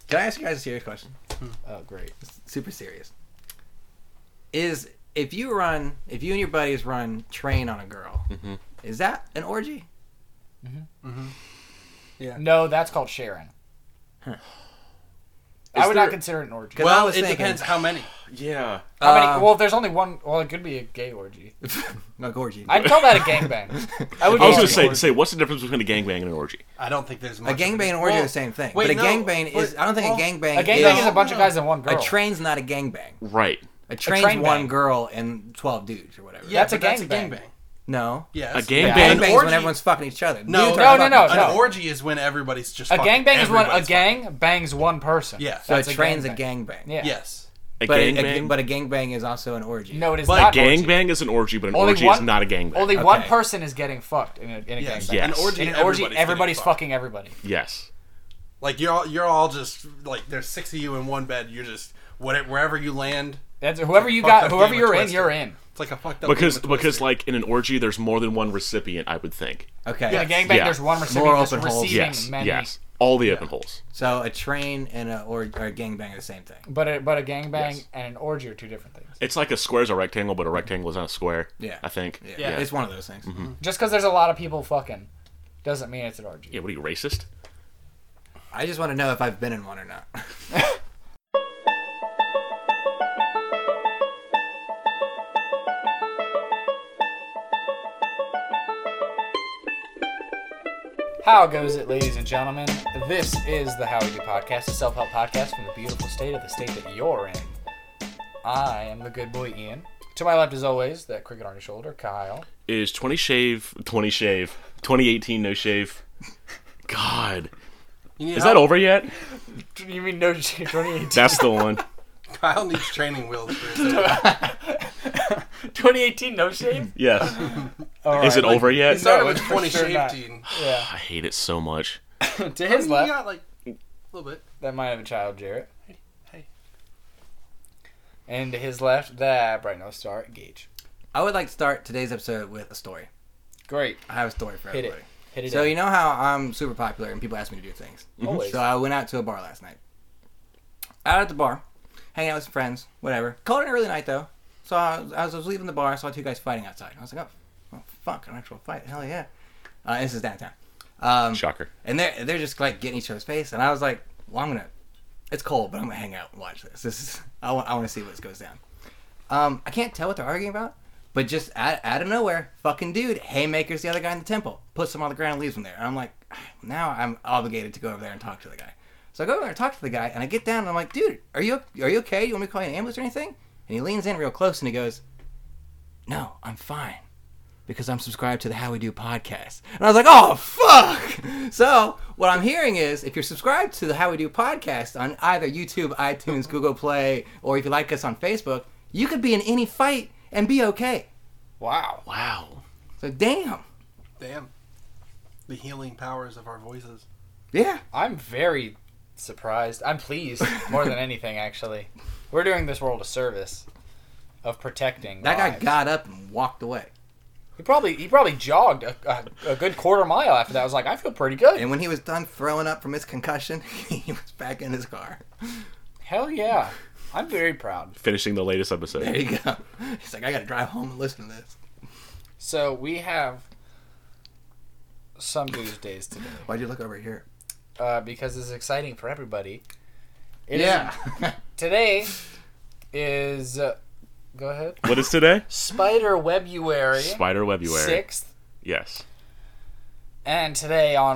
Can I ask you guys a serious question? Oh, great. It's super serious. If you and your buddies run train on a girl, is that an orgy? Yeah. No, that's called sharing. Huh. I would not consider it an orgy. Well, it depends how many. Yeah. How many? Well, if there's only one, well, it could be a gay orgy. No, orgy. I'd call that a gangbang. I was going to say, what's the difference between a gangbang and an orgy? I don't think there's much. A gangbang and orgy are the same thing. wait, but a no, gangbang is... I don't think a gangbang A gangbang is a bunch of guys and one girl. A train's not a gangbang. Right. A train's train one bang. girl and 12 dudes or whatever. Yeah, That's a but gangbang. No. Yes. A gangbang- A An gangbang is orgy- when everyone's fucking each other. No, Dudes no, are no, fucking- no. An orgy is when everybody's just A fucking gangbang is when a everybody's gang bangs one person. Yeah. So That's a train's a gangbang. gangbang. Yeah. Yes. A But gangbang? but a gangbang is also an orgy. No, it is But not. A an orgy. gangbang is an orgy, but an Only orgy one- is not a gangbang. Only one Okay. person is getting fucked in a Yes. gangbang. Yes. An orgy. In an orgy, everybody's everybody's getting fucked. fucking everybody. Yes. Like you're all just like there's 6 of you in one bed. You're just wherever you land. That's whoever you Fucked got, up whoever game you're of in, Twister. you're in. It's like a fucked up. Because game of Twister. because like in an orgy, there's more than one recipient. I would think. Okay. In a gangbang, Yeah. there's one recipient More that's open holes. receiving Yes. many. Yes. All the open holes. So a train and a gangbang are the same thing. But a gangbang Yes. and an orgy are two different things. It's like a square is a rectangle, but a rectangle is not a square. Yeah. I think. Yeah. It's one of those things. Just because there's a lot of people fucking doesn't mean it's an orgy. Yeah. What are you, racist? I just want to know if I've been in one or not. How goes it, ladies and gentlemen? This is the How We Do Podcast, a self-help podcast from the beautiful state of the state that you're in. I am the good boy Ian. To my left, as always, that cricket on your shoulder, Kyle. Is 2018 no shave? God. You need Is help? that over yet? You mean no 2018? That's the one. Kyle needs training wheels for his 2018 no shave? Yes. All Is it right. over yet? No, started with it's for 20 sure shave not. teen. Yeah. I hate it so much. To I his mean, left, you got like a little bit. that might have a child, Jarrett. Hey. And to his left, that bright nose star, Gage. I would like to start today's episode with a story. Great. I have a story for Hit it. everybody. Hit it So in. you know how I'm super popular and people ask me to do things. Always. So I went out to a bar last night. Out at the bar, hanging out with some friends, whatever. Called it an early night though. So I was leaving the bar, I saw two guys fighting outside. I was like, oh fuck, an actual fight. Hell yeah. This is downtown. Shocker. And they're just like getting each other's face. And I was like, well, it's cold, but I'm gonna hang out and watch this. I want to see what goes down. I can't tell what they're arguing about, but just out of nowhere, fucking dude haymakers the other guy in the temple, puts him on the ground and leaves him there. And I'm like, now I'm obligated to go over there and talk to the guy. So I go over there and talk to the guy, and I get down and I'm like, dude, are you okay? You want me to call you an ambulance or anything? And he leans in real close and he goes, no, I'm fine. Because I'm subscribed to the How We Do podcast. And I was like, oh, fuck! So, what I'm hearing is, if you're subscribed to the How We Do podcast on either YouTube, iTunes, Google Play, or if you like us on Facebook, you could be in any fight and be okay. Wow. Wow. So, damn. Damn. The healing powers of our voices. Yeah. I'm very surprised. I'm pleased more than anything, actually. We're doing this world a service of protecting That guy lives. got up and walked away. He probably jogged a good quarter mile after that. I was like, I feel pretty good. And when he was done throwing up from his concussion, he was back in his car. Hell yeah. I'm very proud. Finishing the latest episode. There you go. He's like, I gotta drive home and listen to this. So we have some news days today. Why'd you look over here? Because it's exciting for everybody. It Yeah. is- today is... go ahead. What is today? Spider Webuary. Spider Webuary. 6th. Yes. And today on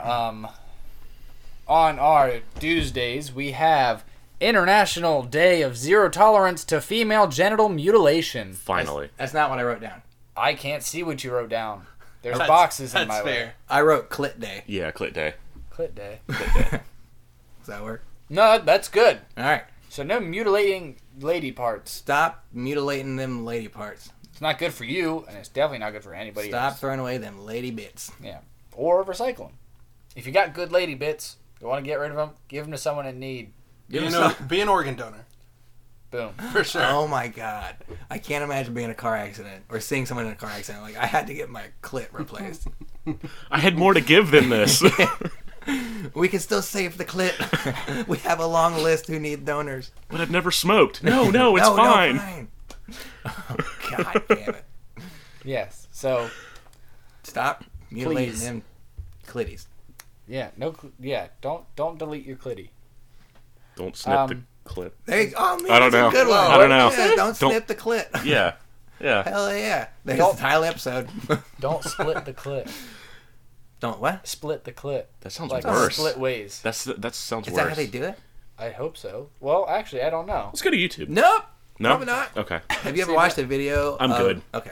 our Tuesdays, we have International Day of Zero Tolerance to Female Genital Mutilation. Finally. That's not what I wrote down. I can't see what you wrote down. There's That's- boxes in that's my way. fair. I wrote Clit Day. Yeah, Clit Day. Clit Day. Does that work? No, that's good. All right. So no mutilating lady parts. Stop mutilating them lady parts. It's not good for you, and it's definitely not good for anybody Stop else. throwing away them lady bits. Yeah. Or recycle them. If you got good lady bits, you want to get rid of them, give them to someone in need. Be an organ donor. Boom. For sure. Oh my god. I can't imagine being in a car accident or seeing someone in a car accident. Like, I had to get my clit replaced. I had more to give than this. We can still save the clit. We have a long list who need donors. But I've never smoked. No, it's No, fine. fine. Oh, God damn it. Yes. So Stop mutilating Please. them clitties. yeah, don't delete your clitty. Don't snip the clip. There you go. Oh, man, I don't that's know. a good one. I don't know. Yeah, don't Don't- snip the clit. Yeah. Hell yeah. There's Don't- the title episode. Don't split the clit. Don't what? Split the clit. That sounds Like worse. split ways. That sounds Is worse. that how they do it? I hope so. Well, actually, I don't know. Let's go to YouTube. Nope. No? Probably not. Okay. Have you ever See, watched a video? I'm good. Okay.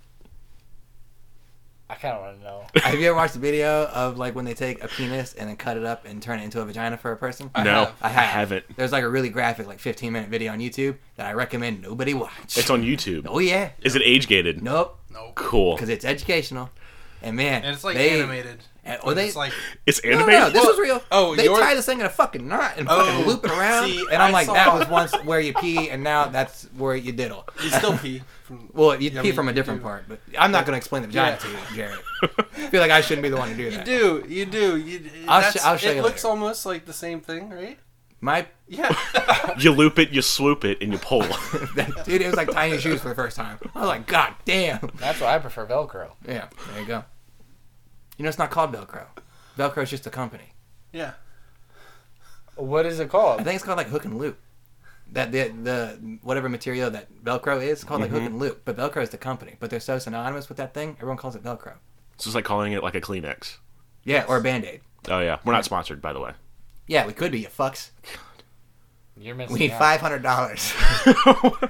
I kind of want to know. Have you ever watched a video of like when they take a penis and then cut it up and turn it into a vagina for a person? No, have. I I have. haven't. There's like a really graphic, like 15-minute video on YouTube that I recommend nobody watch. It's on YouTube. Oh yeah. Is it age gated? Nope. Nope. Cool. Because it's educational. And man, And it's like they, animated. Or they. It's like It's No, animated. no, this was real. Oh, they yours- tie this thing in a fucking knot and fucking Oh, loop it around. see, and I'm I like, saw- that was once where you pee, and now that's where you diddle. you still pee. From, Well, you I pee mean, from a you different do. part, but I'm not going to explain the vagina to you, Jared. I feel like I shouldn't be the one to do You that. do. You do. I'll show it you looks later. almost like the same thing, right? My Yeah. You loop it, you swoop it, and you pull. dude, it was like tiny shoes for the first time. I was like, God damn. That's why I prefer Velcro. Yeah, there you go. You know, it's not called Velcro. Velcro is just a company. Yeah. What is it called? I think it's called like hook and loop. That the whatever material that Velcro is called like hook and loop, but Velcro is the company. But they're so synonymous with that thing, everyone calls it Velcro. It's just like calling it like a Kleenex. Yeah, or a Band-Aid. Oh yeah, we're not sponsored, by the way. Yeah, we could be, you fucks. You're missing We need out. $500.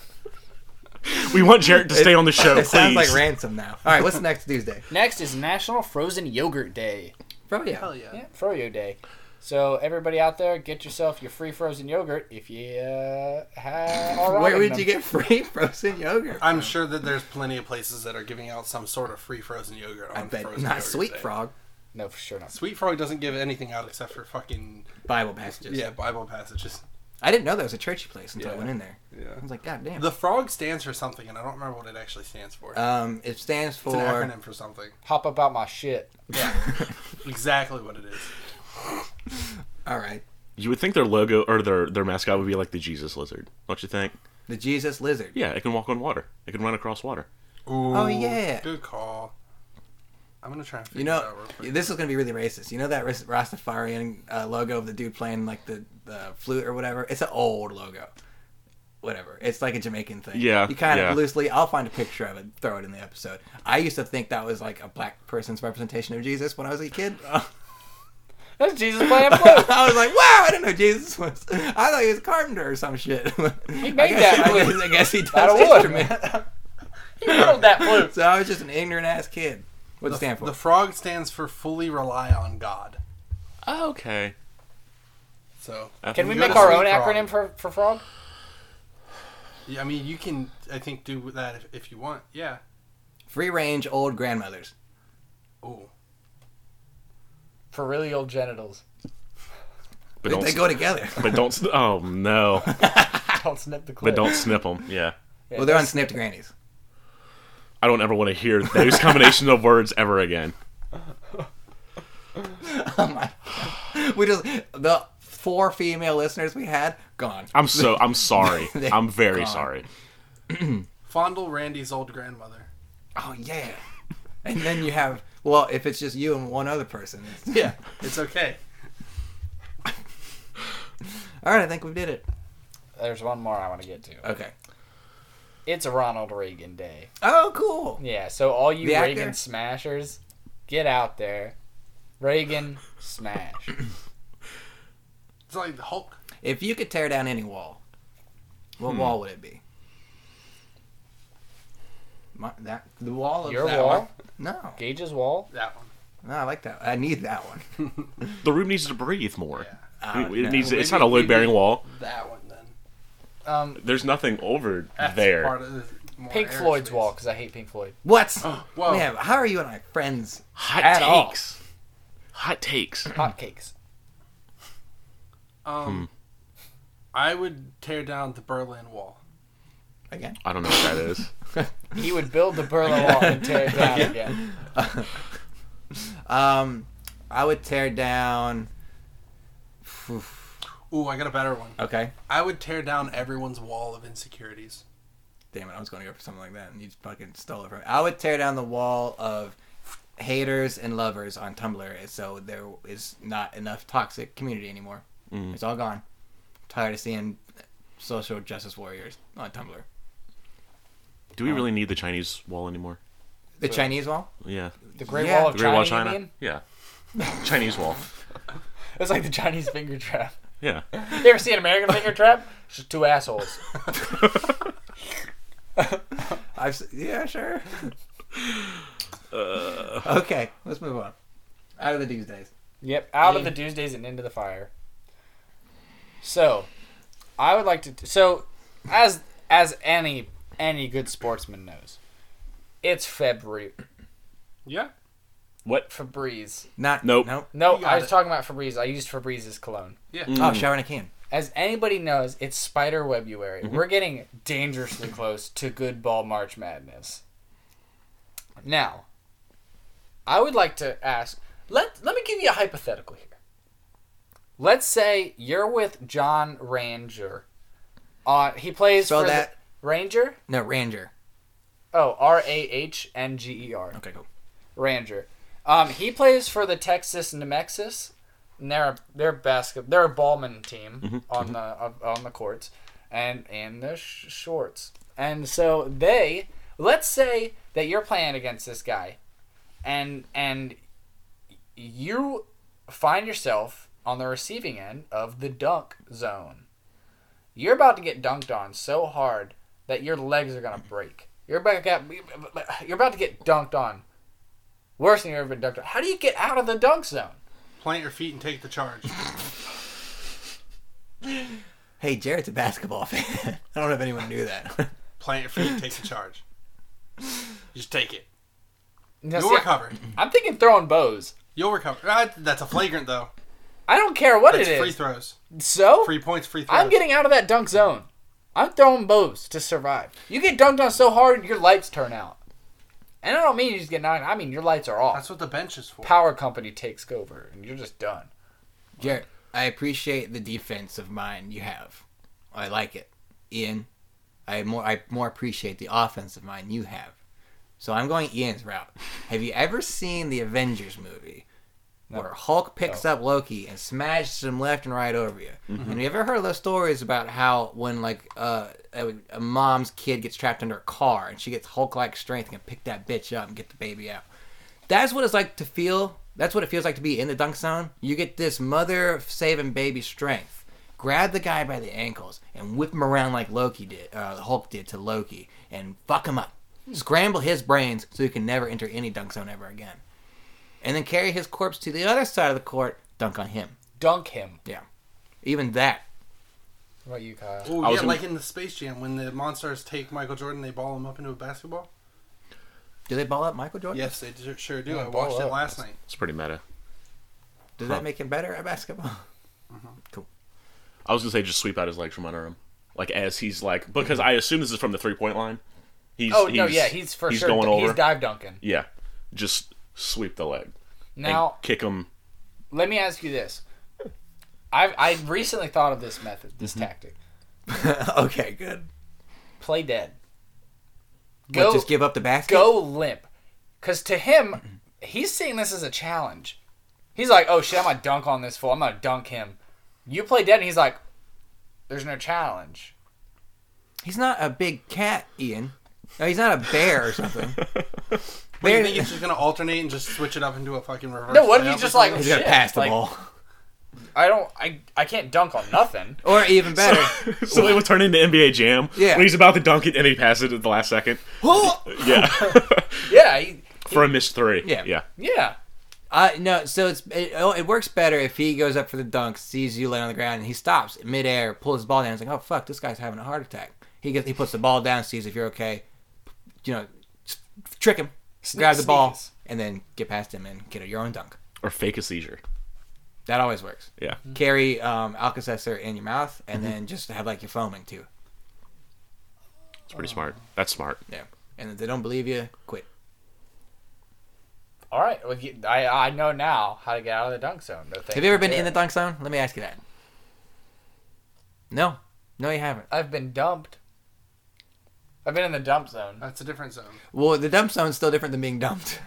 We want Jarrett to stay on the show, It please. sounds like ransom now. All right, what's next Tuesday? Next is National Frozen Yogurt Day. Bro, yeah. Hell yeah. Yeah, Froyo Day. So everybody out there, get yourself your free frozen yogurt if you are Where rocking would them. you get free frozen yogurt? I'm sure that there's plenty of places that are giving out some sort of free frozen yogurt. I On bet frozen not Yogurt Sweet Day. Frog. No, for sure not. Sweet Frog doesn't give anything out except for fucking Bible passages. Bible passages. I didn't know that was a churchy place until I Yeah. went in there. Yeah. I was like, God damn. The frog stands for something, and I don't remember what it actually stands for. It stands it's for. an acronym for something. Hop up out my shit. Yeah. Exactly what it is. All right. You would think their logo or their mascot would be like the Jesus lizard, don't you think? The Jesus Lizard. Yeah, it can walk on water. It can run across water. Ooh, Oh, yeah. Good call. I'm gonna try and figure You it know, out real quick. this is going to be really racist. You know that Rastafarian logo of the dude playing like the flute or whatever? It's an old logo. Whatever. It's like a Jamaican thing. Yeah, You kind yeah. of loosely, I'll find a picture of it, throw it in the episode. I used to think that was like a black person's representation of Jesus when I was a kid. That's Jesus playing flute. I was like, wow, I didn't know Jesus was. I thought he was a carpenter or some shit. He made that flute. I guess he does Out of wood. instrument. He built that flute. So I was just an ignorant ass kid. What's it stand for? The frog stands for fully rely on God. Oh, okay. So Can we Go make to our Sweet own Frog. acronym for frog? Yeah, I mean, you can, I think, do that if you want. Yeah. Free range old grandmothers. Ooh. For really old genitals. But They go together. But don't. Oh no. Don't snip the clip. But don't snip them. Yeah. Yeah, Well, they're on don't snipped grannies. I don't ever want to hear those combination of words ever again. Oh my! We just the 4 female listeners we had gone. I'm sorry. They- I'm very gone. sorry. Fondle Randy's old grandmother. Oh yeah. And then you have if it's just you and one other person. Yeah. It's okay. All right, I think we did it. There's one more I want to get to. Okay. It's Ronald Reagan Day. Oh, cool. Yeah, so all you The actor? Reagan smashers, get out there. Reagan smash. It's like the Hulk. If you could tear down any wall, what wall would it be? The wall of Your that wall? one? No, Gage's wall. That one. no, I like that. I need that one. The room needs to breathe more. Yeah. It No. needs. It's Maybe- not a load-bearing wall. That one then. There's nothing over That's there. part of the more Pink airspace. Floyd's wall, because I hate Pink Floyd. What? Whoa. Man, how are you and I friends? Hot At all. takes. Hot takes. Hotcakes. I would tear down the Berlin Wall. Again? I don't know what that is. He would build the Berlin Wall and tear it down again. I would tear down. Ooh, I got a better one. Okay. I would tear down everyone's wall of insecurities. Damn it, I was going to go for something like that, and you just fucking stole it from me. I would tear down the wall of haters and lovers on Tumblr, so there is not enough toxic community anymore. It's all gone. I'm tired of seeing social justice warriors on Tumblr. Do we really need the Chinese wall anymore? The Chinese wall? Yeah. The Great Yeah. Wall of The Great Wall of China, China? you mean? Yeah. Chinese wall. It's like the Chinese finger trap. Yeah. You ever see an American finger trap? It's just two assholes. Yeah, sure. Okay, let's move on. Out of the Tuesdays. Yep, out of the Tuesdays and into the fire. So, I would like to. So, as any good sportsman knows, it's February. Yeah. What? Febreze. Not. Nope. Nope. No, You got I was it. talking about Febreze. I used Febreze cologne. Yeah. Oh, shower in a can. As anybody knows, it's Spider Webuary. We're getting dangerously close to good ball March Madness. Now, I would like to ask. Let me give you a hypothetical here. Let's say you're with John Ranger. He plays Spell for that. Ranger. No, Ranger. Oh, Rahnger. Okay, cool. Ranger. He plays for the Texas Nemexis. And they're a ballman team on the courts and the shorts. And so let's say that you're playing against this guy, and you find yourself on the receiving end of the dunk zone. You're about to get dunked on so hard that your legs are gonna break. You're about to get dunked on. Worse than you've ever been dunked on. How do you get out of the dunk zone? Plant your feet and take the charge. Hey, Jared's a basketball fan. I don't know if anyone knew that. Plant your feet and take the charge. Just take it. Now, You'll see, recover. I'm thinking throwing bows. You'll recover. That's a flagrant, though. I don't care what That's it free is. throws. So Free points, free throws. I'm getting out of that dunk zone. I'm throwing bows to survive. You get dunked on so hard, your lights turn out. And I don't mean you just get knocked. I mean your lights are off. That's what the bench is for. Power company takes over, and you're just done. Jared, I appreciate the defensive mind you have. I like it. Ian, I more appreciate the offensive mind you have. So I'm going Ian's route. Have you ever seen the Avengers movie? No. Where Hulk picks up Loki and smashes him left and right over you. And you ever heard of those stories about how when like a mom's kid gets trapped under a car and she gets Hulk-like strength and can pick that bitch up and get the baby out? That's what it's like to feel. That's what it feels like to be in the dunk zone. You get this mother-saving baby strength. Grab the guy by the ankles and whip him around like Hulk did to Loki, and fuck him up. Scramble his brains so he can never enter any dunk zone ever again. And then carry his corpse to the other side of the court, dunk on him. Dunk him. Yeah. Even that. What about you, Kyle? Oh, I yeah, was like in the Space Jam, when the Monstars take Michael Jordan, they ball him up into a basketball. Do they ball up Michael Jordan? Yes, they sure do. Yeah, I watched ball it up. last night. It's pretty meta. Does that make him better at basketball? Cool. I was gonna say just sweep out his legs from under him, like as he's like, because I assume this is from the 3-point line. He's he's for sure. going over. He's dive dunking. Yeah, just sweep the leg. Now, and kick him. let me ask you this. I recently thought of this method, this tactic. Okay, good. Play dead. What, just give up the basket? Go limp. Because to him, he's seeing this as a challenge. He's like, oh shit, I'm going to dunk on this fool. I'm going to dunk him. You play dead, and he's like, there's no challenge. He's not a big cat, Ian. No, he's not a bear or something. What, you think he's just going to alternate and just switch it up into a fucking reverse? No, what if layup he's or just like, something? He's gonna shit, pass the like, ball. I can't dunk on nothing. Or even better. So they would turn into NBA Jam. Yeah. When he's about to dunk it and he passes it at the last second. Yeah. Yeah, For a missed three. Yeah. Yeah. yeah. No, so it works better if he goes up for the dunk, sees you lay on the ground, and he stops midair, pulls his ball down, and is like, oh fuck, this guy's having a heart attack. He puts the ball down, sees if you're okay, trick him, grab the ball, Sneakies. and then get past him and get your own dunk. Or fake a seizure. That always works. Yeah. Carry Alka-Seltzer in your mouth, and then just have like your foaming too. It's pretty smart. That's smart. Yeah. And if they don't believe you, quit. All right. Well, I know now how to get out of the dunk zone. No, Have you ever been in the dunk zone? Let me ask you that. No. No, you haven't. I've been dumped. I've been in the dump zone. That's a different zone. Well, the dump zone's still different than being dumped.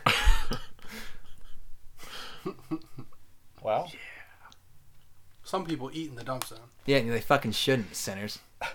Well, Some people eat in the dump zone. Yeah, they fucking shouldn't, sinners.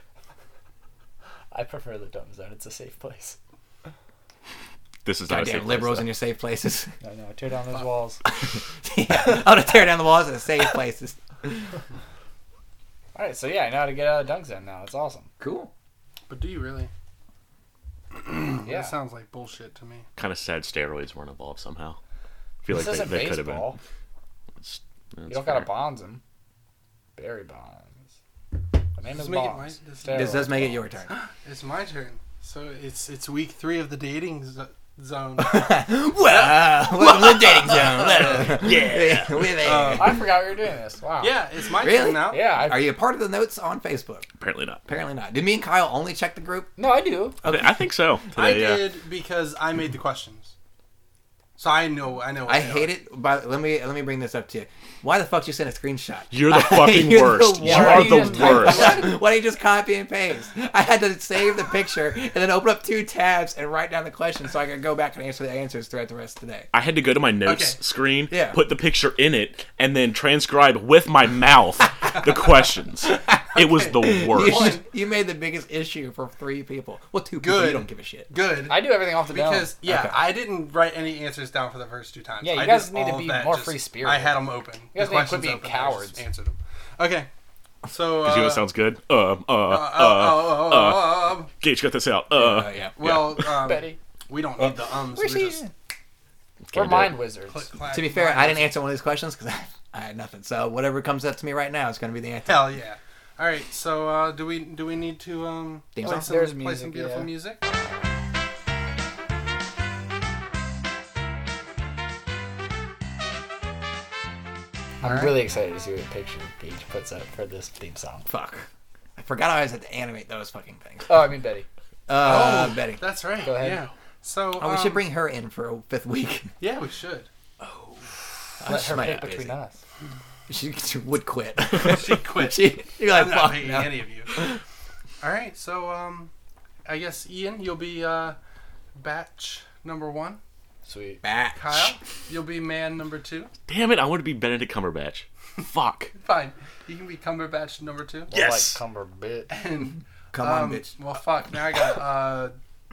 I prefer the dump zone. It's a safe place. This is not a safe Goddamn place, liberals though. in your safe places. I know. Tear down those walls. Yeah, I want to tear down the walls of the safe places. All right. So yeah, I know how to get out of the dunk zone now. That's awesome. Cool. But do you really? Yeah. That sounds like bullshit to me. Kind of sad steroids weren't involved somehow. I feel This like isn't they could have been. baseball. That's You don't fair. gotta bonds him. Barry Bonds. The name is Does make it Bonds. my- does- This does make it your turn. It's my turn. So it's week 3 of the dating zone. Well, welcome to the dating zone. Yeah. We're there. I forgot we were doing this. Wow. Yeah, it's my Really? turn now. Yeah. Are you a part of the notes on Facebook? Apparently not. Apparently not. Did me and Kyle only check the group? No, I do. I think so. I Today, did because I made the questions. So I know. I hate it. But let me bring this up to you. Why the fuck did you send a screenshot? You're the fucking You're worst. the You worst. are You the just typed worst. Why don't you just copy and paste? I had to save the picture and then open up 2 tabs and write down the questions so I could go back and answer the answers throughout the rest of the day. I had to go to my notes Okay. screen, Yeah. put the picture in it, and then transcribe with my mouth the questions. It was the worst. You made the biggest issue for 3 people. Well, 2 people. Good. You don't give a shit. Good. I do everything off the dome. Because Okay. I didn't write any answers down for the first 2 times. Yeah, you I guys did need to all be of that, more just- free-spirited. I had them open. You guys The need to quit questions being open, I cowards. just answered them. Okay. So. You know what sounds good? Gage, got this out. Yeah. Well, Betty. we don't need the ums. Where's We're she? just We're Can't do mind it. wizards. To be fair, I didn't answer one of these questions because I had nothing. So whatever comes up to me right now is going to be the answer. Hell yeah! All right, so do we need to Theme play song? some, There's play music, some beautiful yeah. music? I'm really excited to see what picture Gage puts up for this theme song. Fuck. I forgot I always had to animate those fucking things. Oh, I mean Betty. Betty. That's right. Go ahead. Yeah. So Oh, we should bring her in for a 5th week. Yeah, we should. Let She her might pick not be between busy. us. She would quit. She quit. You're like, I'm not fuck paying no. any of you. All right, so I guess Ian, you'll be batch number 1. Sweet. Batch. Kyle, you'll be man number 2. Damn it, I want to be Benedict Cumberbatch. Fuck. Fine, you can be Cumberbatch number 2. More Yes. like Cumber bit. And Come on, bitch. well, fuck. Now I got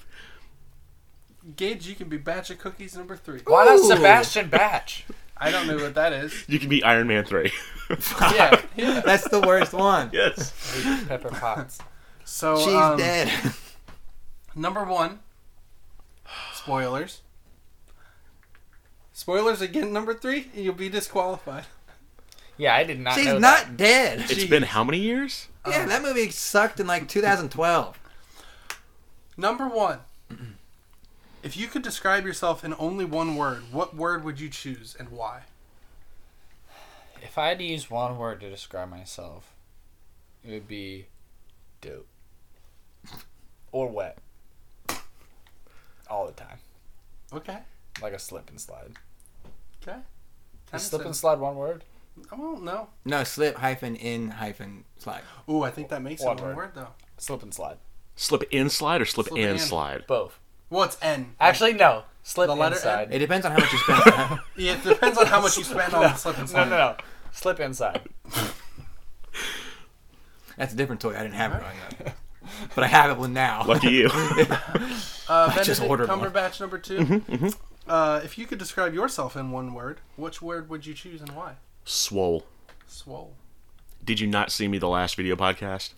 Gage. You can be batch of cookies number 3. Why not Ooh. Sebastian Batch? I don't know what that is. You can be Iron Man 3. Yeah, yeah. That's the worst one. Yes. Pepper Potts. So She's dead. Number 1. Spoilers. Spoilers again. Number 3. And you'll be disqualified. Yeah, I did not She's know not dead. It's been how many years? Yeah, that movie sucked in like 2012. Number 1. If you could describe yourself in only one word, what word would you choose and why? that. If I had to use one word to describe myself, it would be dope. Or wet. All the time. Okay. Like a slip and slide. Okay. Is slip and slide one word? Well, no. No, slip hyphen in hyphen slide. Ooh, I think that makes One it one word. word though. Slip and slide. Slip in slide or slip, Slip and and. slide? Both. Well, it's N. Actually, no. Slip The letter inside. It depends on how much you spend. Yeah, it depends on how much you spend on the slip and slide. No. Slip inside. That's a different toy. I didn't have it growing up. But I have it one now. Lucky you. Benedict ordered one. Cumberbatch number 2. If you could describe yourself in one word, which word would you choose and why? Swole. Swole. Did you not see me the last video podcast?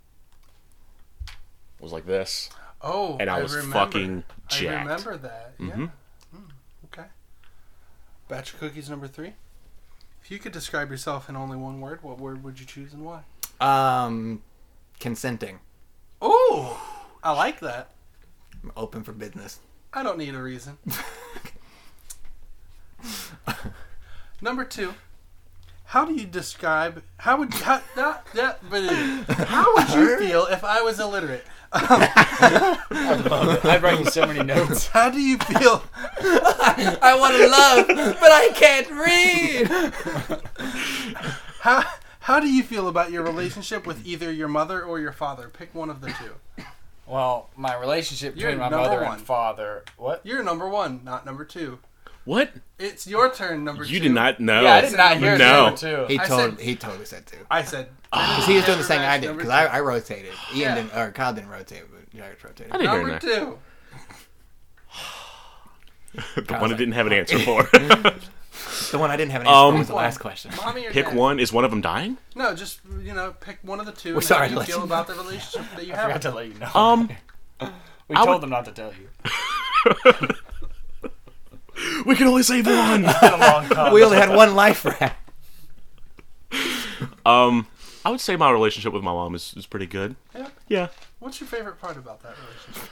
It was like this. Oh, And I was remember. fucking I jacked. remember that. Yeah. Mhm. Okay. Batch of cookies number 3. If you could describe yourself in only one word, what word would you choose and why? Consenting. Oh, I like that. I'm open for business. I don't need a reason. Number 2. How do you describe? How would you feel if I was illiterate? I love it. I'd write you so many notes. How do you feel? I want to love, but I can't read. How do you feel about your relationship with either your mother or your father? Pick one of the two. Well, my relationship You're between my number mother one. and father. What? You're number one, not number two. What? It's your turn, number two. You did not know. Yeah, I did not hear No. number two. He I totally said two. I said. Because he was doing the same thing I did. Number Because two. I rotated. Ian Yeah. didn't, or Kyle didn't rotate, but Jaggers rotated. I didn't hear Number that. two. The one I didn't have an answer for. The one I didn't have an answer for was the One. last question. Mommy or Pick dad? one. Is one of them dying? No, just pick one of the two. We're and sorry how do to you let feel you about the relationship that you I forgot have? to let you know. We I told would- them not to tell you. We can only save one. It's been a long time. We only had one life left. I would say my relationship with my mom is pretty good. Yeah. Yeah. What's your favorite part about that relationship?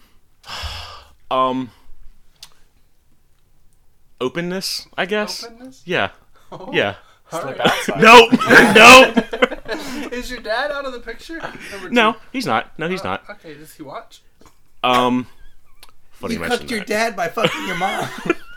Openness, I guess. Openness? Yeah. Oh. Yeah. All Slip right. outside. No. No. Is your dad out of the picture? Number No, two. he's not. No, he's not. Okay, does he watch? Funny You you mentioned cooked your that. dad by fucking your mom.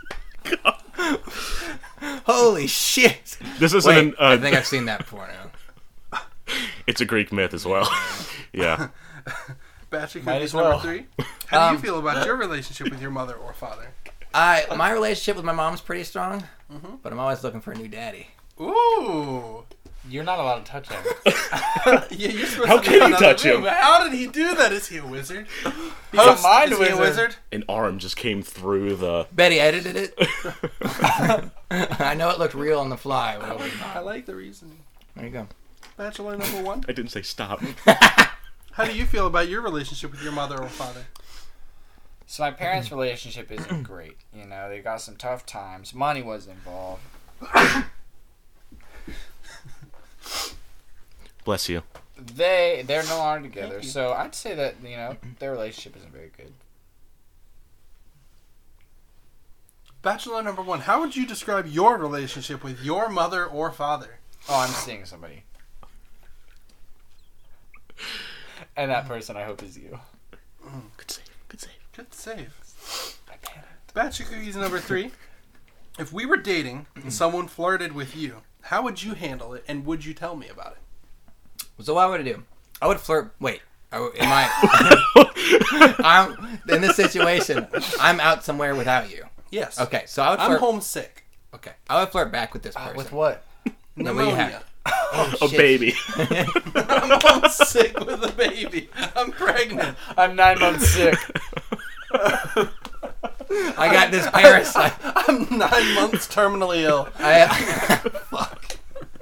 Holy shit. This isn't Wait, an. I think I've seen that before now. It's a Greek myth as well. Yeah. Battery Might cookies as well. number three. How do you feel about your relationship with your mother or father? My relationship with my mom's pretty strong, Mm-hmm. but I'm always looking for a new daddy. Ooh. You're not allowed to touch him. Yeah, you're supposed How to can be in you another touch room. him? How did he do that? Is he a wizard? He's a mind is he a wizard. wizard? An arm just came through the. Betty edited it. I know it looked real on the fly. But it was I not. like the reasoning. There you go. Bachelor number one. I didn't say stop. How do you feel about your relationship with your mother or father? So my parents' relationship isn't great. You know, they got some tough times. Money was involved. Bless you. They're no longer together. Thank you. So I'd say that, their relationship isn't very good. Bachelor number one. How would you describe your relationship with your mother or father? Oh, I'm seeing somebody. And that person, I hope, is you. Good save. Good save. Good save. I panicked. Bachelor cookies number three. If we were dating and someone flirted with you, how would you handle it and would you tell me about it? So what would I do? I would flirt. Wait. I'm in this situation. I'm out somewhere without you. Yes. Okay, so I would I'm flirt. homesick. Okay, I would flirt back with this person. With what? No, what do you Pneumonia. have? A Shit. baby. I'm homesick with a baby. I'm pregnant. I'm 9 months sick. I got this parasite. I'm 9 months terminally ill. Fuck.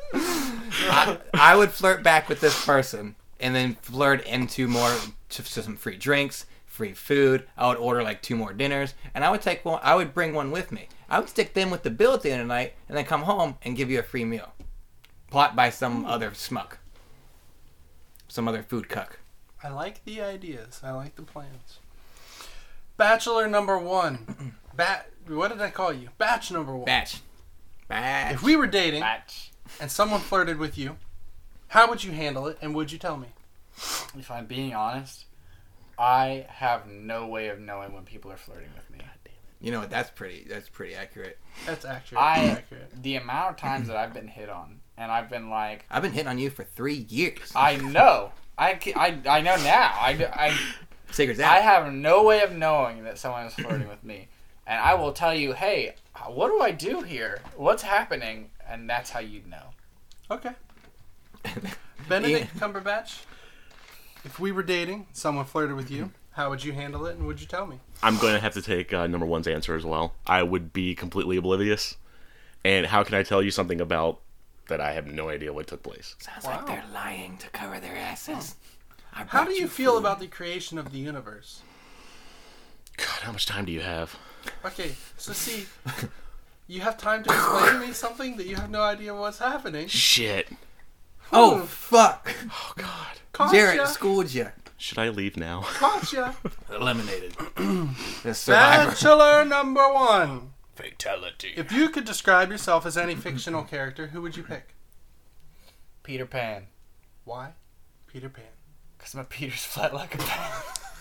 I would flirt back with this person and then flirt into more to some free drinks, free food. I would order like 2 more dinners, and I would take one. I would bring one with me. I would stick them with the bill at the end of the night, and then come home and give you a free meal. Plot by some other schmuck, some other food cuck. I like the ideas. I like the plans. Bachelor number one. What did I call you? Batch number one. Batch. If we were dating Match. and someone flirted with you, how would you handle it and would you tell me? If I'm being honest, I have no way of knowing when people are flirting with me. You know what? That's pretty accurate. That's accurate. The amount of times that I've been hit on, and I've been like, I've been hitting on you for 3 years. I know. I know now. I Secret's out. I have no way of knowing that someone is flirting with me. And I will tell you, hey, what do I do here? What's happening? And that's how you'd know. Okay. Benedict Cumberbatch, if we were dating, someone flirted with you, how would you handle it and would you tell me? I'm going to have to take number one's answer as well. I would be completely oblivious. And how can I tell you something about that I have no idea what took place? Sounds Wow. like they're lying to cover their asses. I How brought do you feel food. about the creation of the universe? God, how much time do you have? Okay, so see, you have time to explain to me something that you have no idea what's happening. Shit. Oh, fuck. Oh, God. Gotcha. Jared schooled you. Should I leave now? Gotcha. Eliminated. The survivor. Bachelor number one. Fatality. If you could describe yourself as any fictional character, who would you pick? Peter Pan. Why? Peter Pan. Because my Peter's flat like a pan.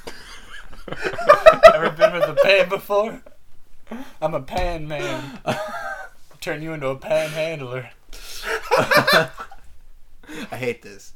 Ever been with a pan before? I'm a pan man. Turn you into a panhandler. I hate this.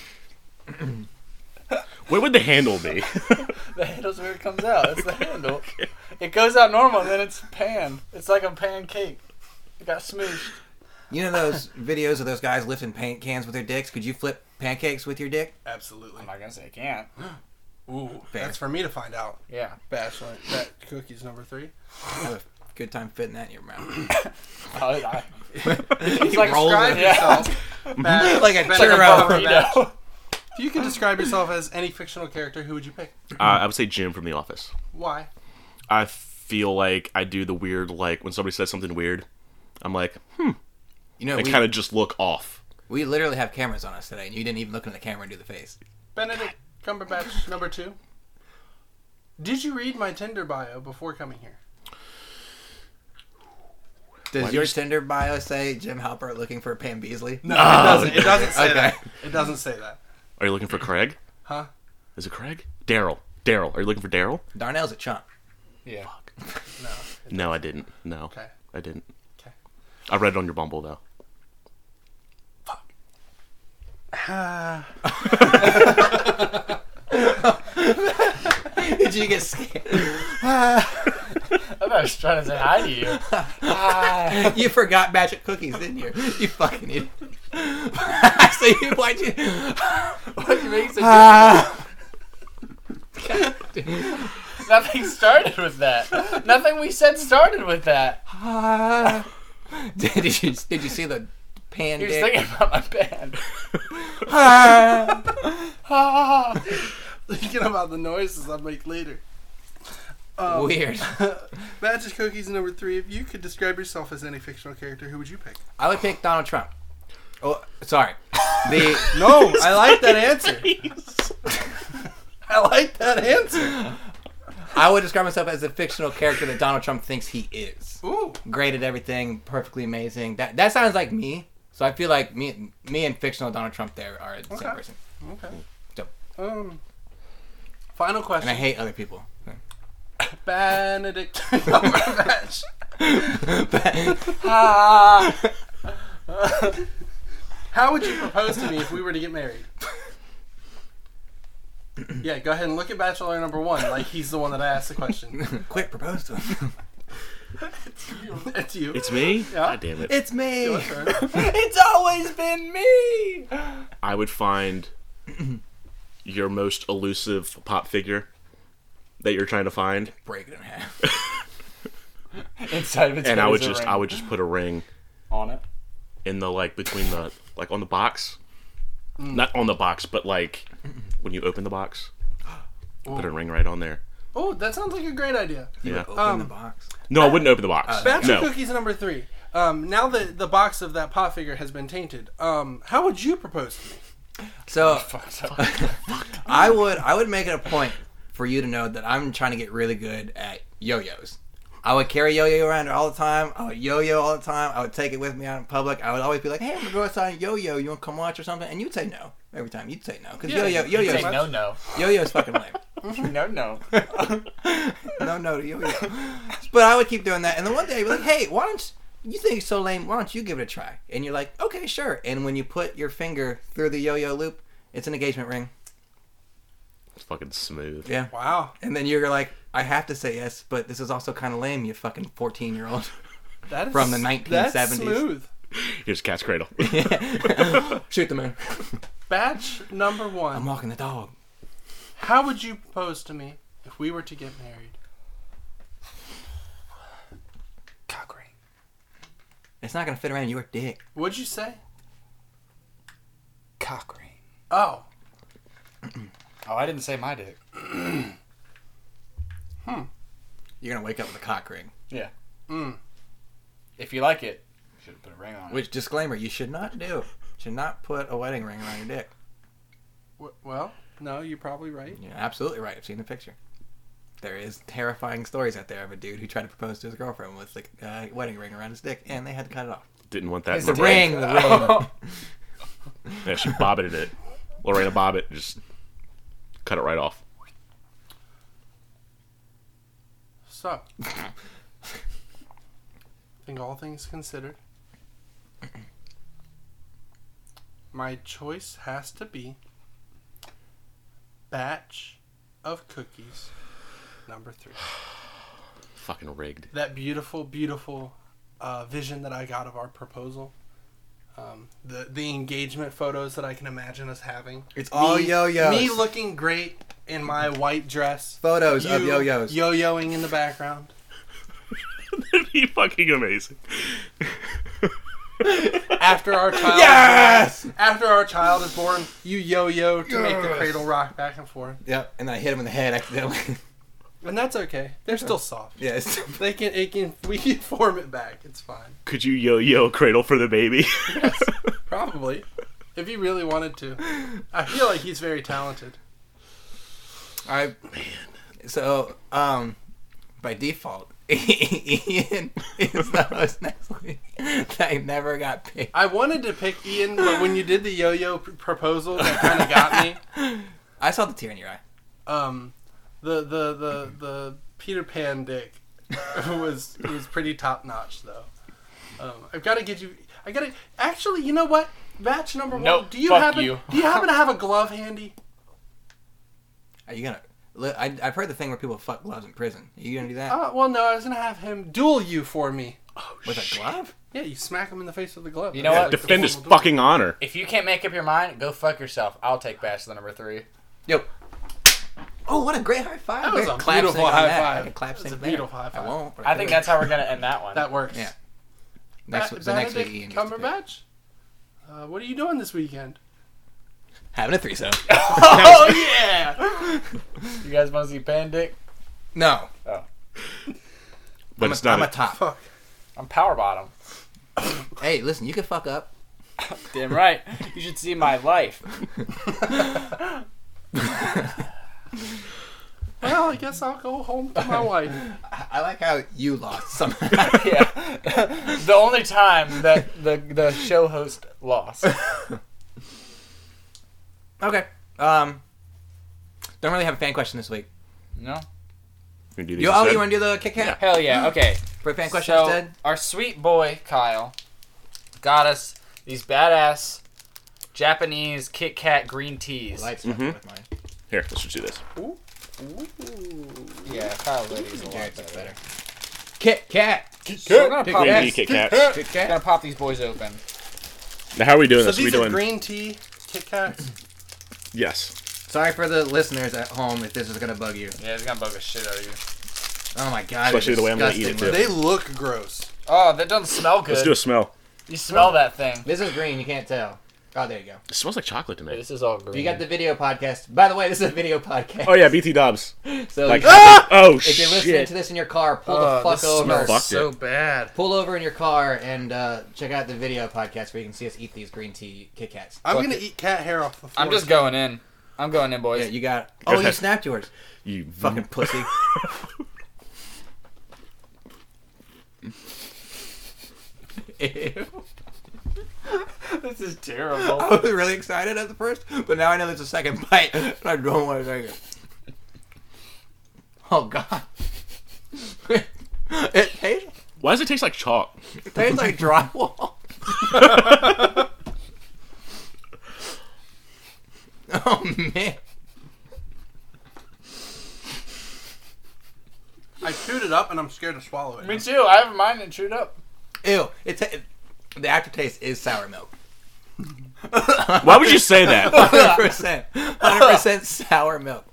What would the handle be? The handle's where it comes out. That's the handle. It goes out normal, and then it's pan. It's like a pancake. It got smooshed. You know those videos of those guys lifting paint cans with their dicks? Could you flip pancakes with your dick? Absolutely. I'm not gonna say I can't. Ooh, Fair. that's for me to find out. Yeah. Bachelor, that cookie's number 3. Have a good time fitting that in your mouth. It's like rolls Describe it. yourself. Like a Benedict churro. Cumberbatch. If you could describe yourself as any fictional character, who would you pick? I would say Jim from The Office. Why? I feel like I do the weird, like, when somebody says something weird, I'm like, You know, and kind of just look off. we literally have cameras on us today, and you didn't even look into the camera and do the face. Benedict Cumberbatch, number 2. Did you read my Tinder bio before coming here? Does Why do your you- Tinder bio say Jim Halpert looking for Pam Beasley? No, it doesn't. It doesn't say Okay. that. It doesn't say that. Are you looking for Craig? Huh? Is it Craig? Daryl. Are you looking for Daryl? Darnell's a chump. Yeah. No. No, I didn't. No. Okay. I didn't. Okay. I read it on your Bumble, though. Did you get scared? I thought I was trying to say hi to you. You forgot magic cookies, didn't you? You fucking idiot. So why'd you... What you make such Ah. Nothing started with that. Nothing we said started with that. Did you see the pan He was dick? thinking about my band. Thinking about the noises I'll make later. Weird. Batch's Cookies number 3. If you could describe yourself as any fictional character, who would you pick? I would pick Donald Trump. Oh, sorry. The No, I like that answer. I like that answer. I would describe myself as a fictional character that Donald Trump thinks he is. Ooh. Great at everything, perfectly amazing. That sounds like me. So I feel like me and fictional Donald Trump there are the same Okay. person. Okay. So, Final question. and I hate other people. Benedict Cumberbatch. How would you propose to me if we were to get married? Yeah, go ahead and look at Bachelor number 1, like he's the one that asked the question. Quick, propose to him. It's you. It's me? Yeah. God damn it. It's me. Your turn. It's always been me. I would find your most elusive pop figure that you're trying to find, Break it in half. Inside of its and head I would is a just ring put a ring on it. in the, like, between the, like, on the box. Not on the box, but, like, when you open the box, put a ring right on there. Oh, that sounds like a great idea. Yeah. Open the box. No, I wouldn't open the box. Bachelor No. Cookies number 3. Now that the box of that pot figure has been tainted, how would you propose to me? So Fucked up. I would make it a point for you to know that I'm trying to get really good at yo-yos. I would carry yo-yo around all the time. I would yo-yo all the time. I would take it with me out in public. I would always be like, "Hey, I'm gonna go outside and yo-yo. You want to come watch or something?" And you'd say no every time. You'd say no because Yeah, Say yo-yo no. is fucking lame. No. No to yo-yo. But I would keep doing that. And then one day I'd be like, "Hey, why don't you think it's so lame? Why don't you give it a try?" And you're like, "Okay, sure." And when you put your finger through the yo-yo loop, it's an engagement ring. It's fucking smooth. Yeah. Wow. And then you're like, I have to say yes, but this is also kind of lame, you fucking 14-year-old. That is, From the 1970s. That's smooth. Here's Cat's Cradle. Shoot the moon. Batch number 1. I'm walking the dog. How would you propose to me if we were to get married? Cock ring. It's not going to fit around your dick. What'd you say? Cock ring. Oh. Oh, I didn't say my dick. You're going to wake up with a cock ring. Yeah. Mm. If you like it, you should put a ring on it. Which, disclaimer, you should not do. Should not put a wedding ring around your dick. Well, no, you're probably right. You're absolutely right. I've seen the picture. There is terrifying stories out there of a dude who tried to propose to his girlfriend with a wedding ring around his dick, and they had to cut it off. Didn't want that. It's in The my ring, dick. the ring. Yeah, she bobbited it. Lorena Bobbitt just cut it right off. So, I think all things considered, my choice has to be batch of cookies number 3. Fucking rigged. That beautiful, beautiful vision that I got of our proposal. The engagement photos that I can imagine us having. It's all yo-yos. Me looking great in my white dress. Photos of yo-yos. Yo-yoing in the background. That'd be fucking amazing. After our child Yes! after our child is born, you yo-yo to make the cradle rock back and forth. Yep, and then I hit him in the head accidentally. And that's okay. They're still soft. Yes. We can form it back. It's fine. Could you yo-yo cradle for the baby? Yes, probably. If he really wanted to. I feel like he's very talented. So, by default, Ian is the host next week. That never got picked. I wanted to pick Ian, but when you did the yo-yo proposal, that kind of got me. I saw the tear in your eye. The Peter Pan dick was pretty top notch though. I've got to get you. Actually, you know what? Batch number 1. Nope, Do you fuck happen you. to have a glove handy? Are you gonna? I've heard the thing where people fuck gloves in prison. Are you gonna do that Well, no. I was gonna have him duel you for me. with a glove? Yeah, you smack him in the face with the glove. You know That's what? like the Defend his formal duel. fucking honor. If you can't make up your mind, go fuck yourself. I'll take batch the number 3. Yo. Oh, what a great high five! That was Great a clap beautiful sync on high that. five. I can clap That's sync a there. beautiful high I five. won't. but I think that's how we're gonna end that one. That works. Yeah. Next week, Ian Benedict gets to pick. Cumberbatch. What are you doing this weekend? Having a threesome. Oh yeah! You guys want to see Pan Dick? No. Oh, But it's not. I'm a top. Fuck. I'm power bottom. Hey, listen, you can fuck up. Damn right. You should see my life. Well, I guess I'll go home to my wife. I like how you lost somehow. Yeah. The only time that the show host lost. Okay. Don't really have a fan question this week. No? You do these You instead? want to do the Kit Kat? Hell yeah. Okay. For a fan question So, instead? our sweet boy Kyle got us these badass Japanese Kit Kat green teas. Lights Mhm. with mine. Here, let's just do this. Ooh. Yeah, Kyle's lady's a lot Jared's better. better. Kit Kat. So we're gonna Kit pop, Green Kat. tea Kit Kats. Kit gonna Kat. pop these boys open. Now, how are we doing So this? Are we these are doing? green tea Kit Kats. Yes. Sorry for the listeners at home if this is gonna bug you. Yeah, it's gonna bug the shit out of you. Oh my god. Especially they're the way I'm gonna eat it, disgusting. too. They look gross. Oh, that doesn't smell good. Let's do a smell. You smell that thing. This is green, you can't tell. Oh, there you go. It smells like chocolate to me. This is all green. You got the video podcast. By the way, this is a video podcast. Oh yeah, BT Dubs. So Like, if oh you're listening shit. to this in your car, pull the fuck this over. smells Fucked so it. bad. Pull over in your car and check out the video podcast where you can see us eat these green tea Kit Kats. I'm Fuck gonna it. eat cat hair off the floor. I'm just going in. I'm going in, boys. Yeah, you got. Oh, you ahead. snapped yours. You Fucking pussy. Ew. This is terrible. I was really excited at the first, but now I know there's a second bite, and I don't want to take it. Oh god. It Why does it taste like chalk? tastes like drywall. Oh man. I chewed it up and I'm scared to swallow it. Me too. I have mine and chewed up. Ew. The aftertaste is sour milk. Why would you say that? 100%. 100% sour milk.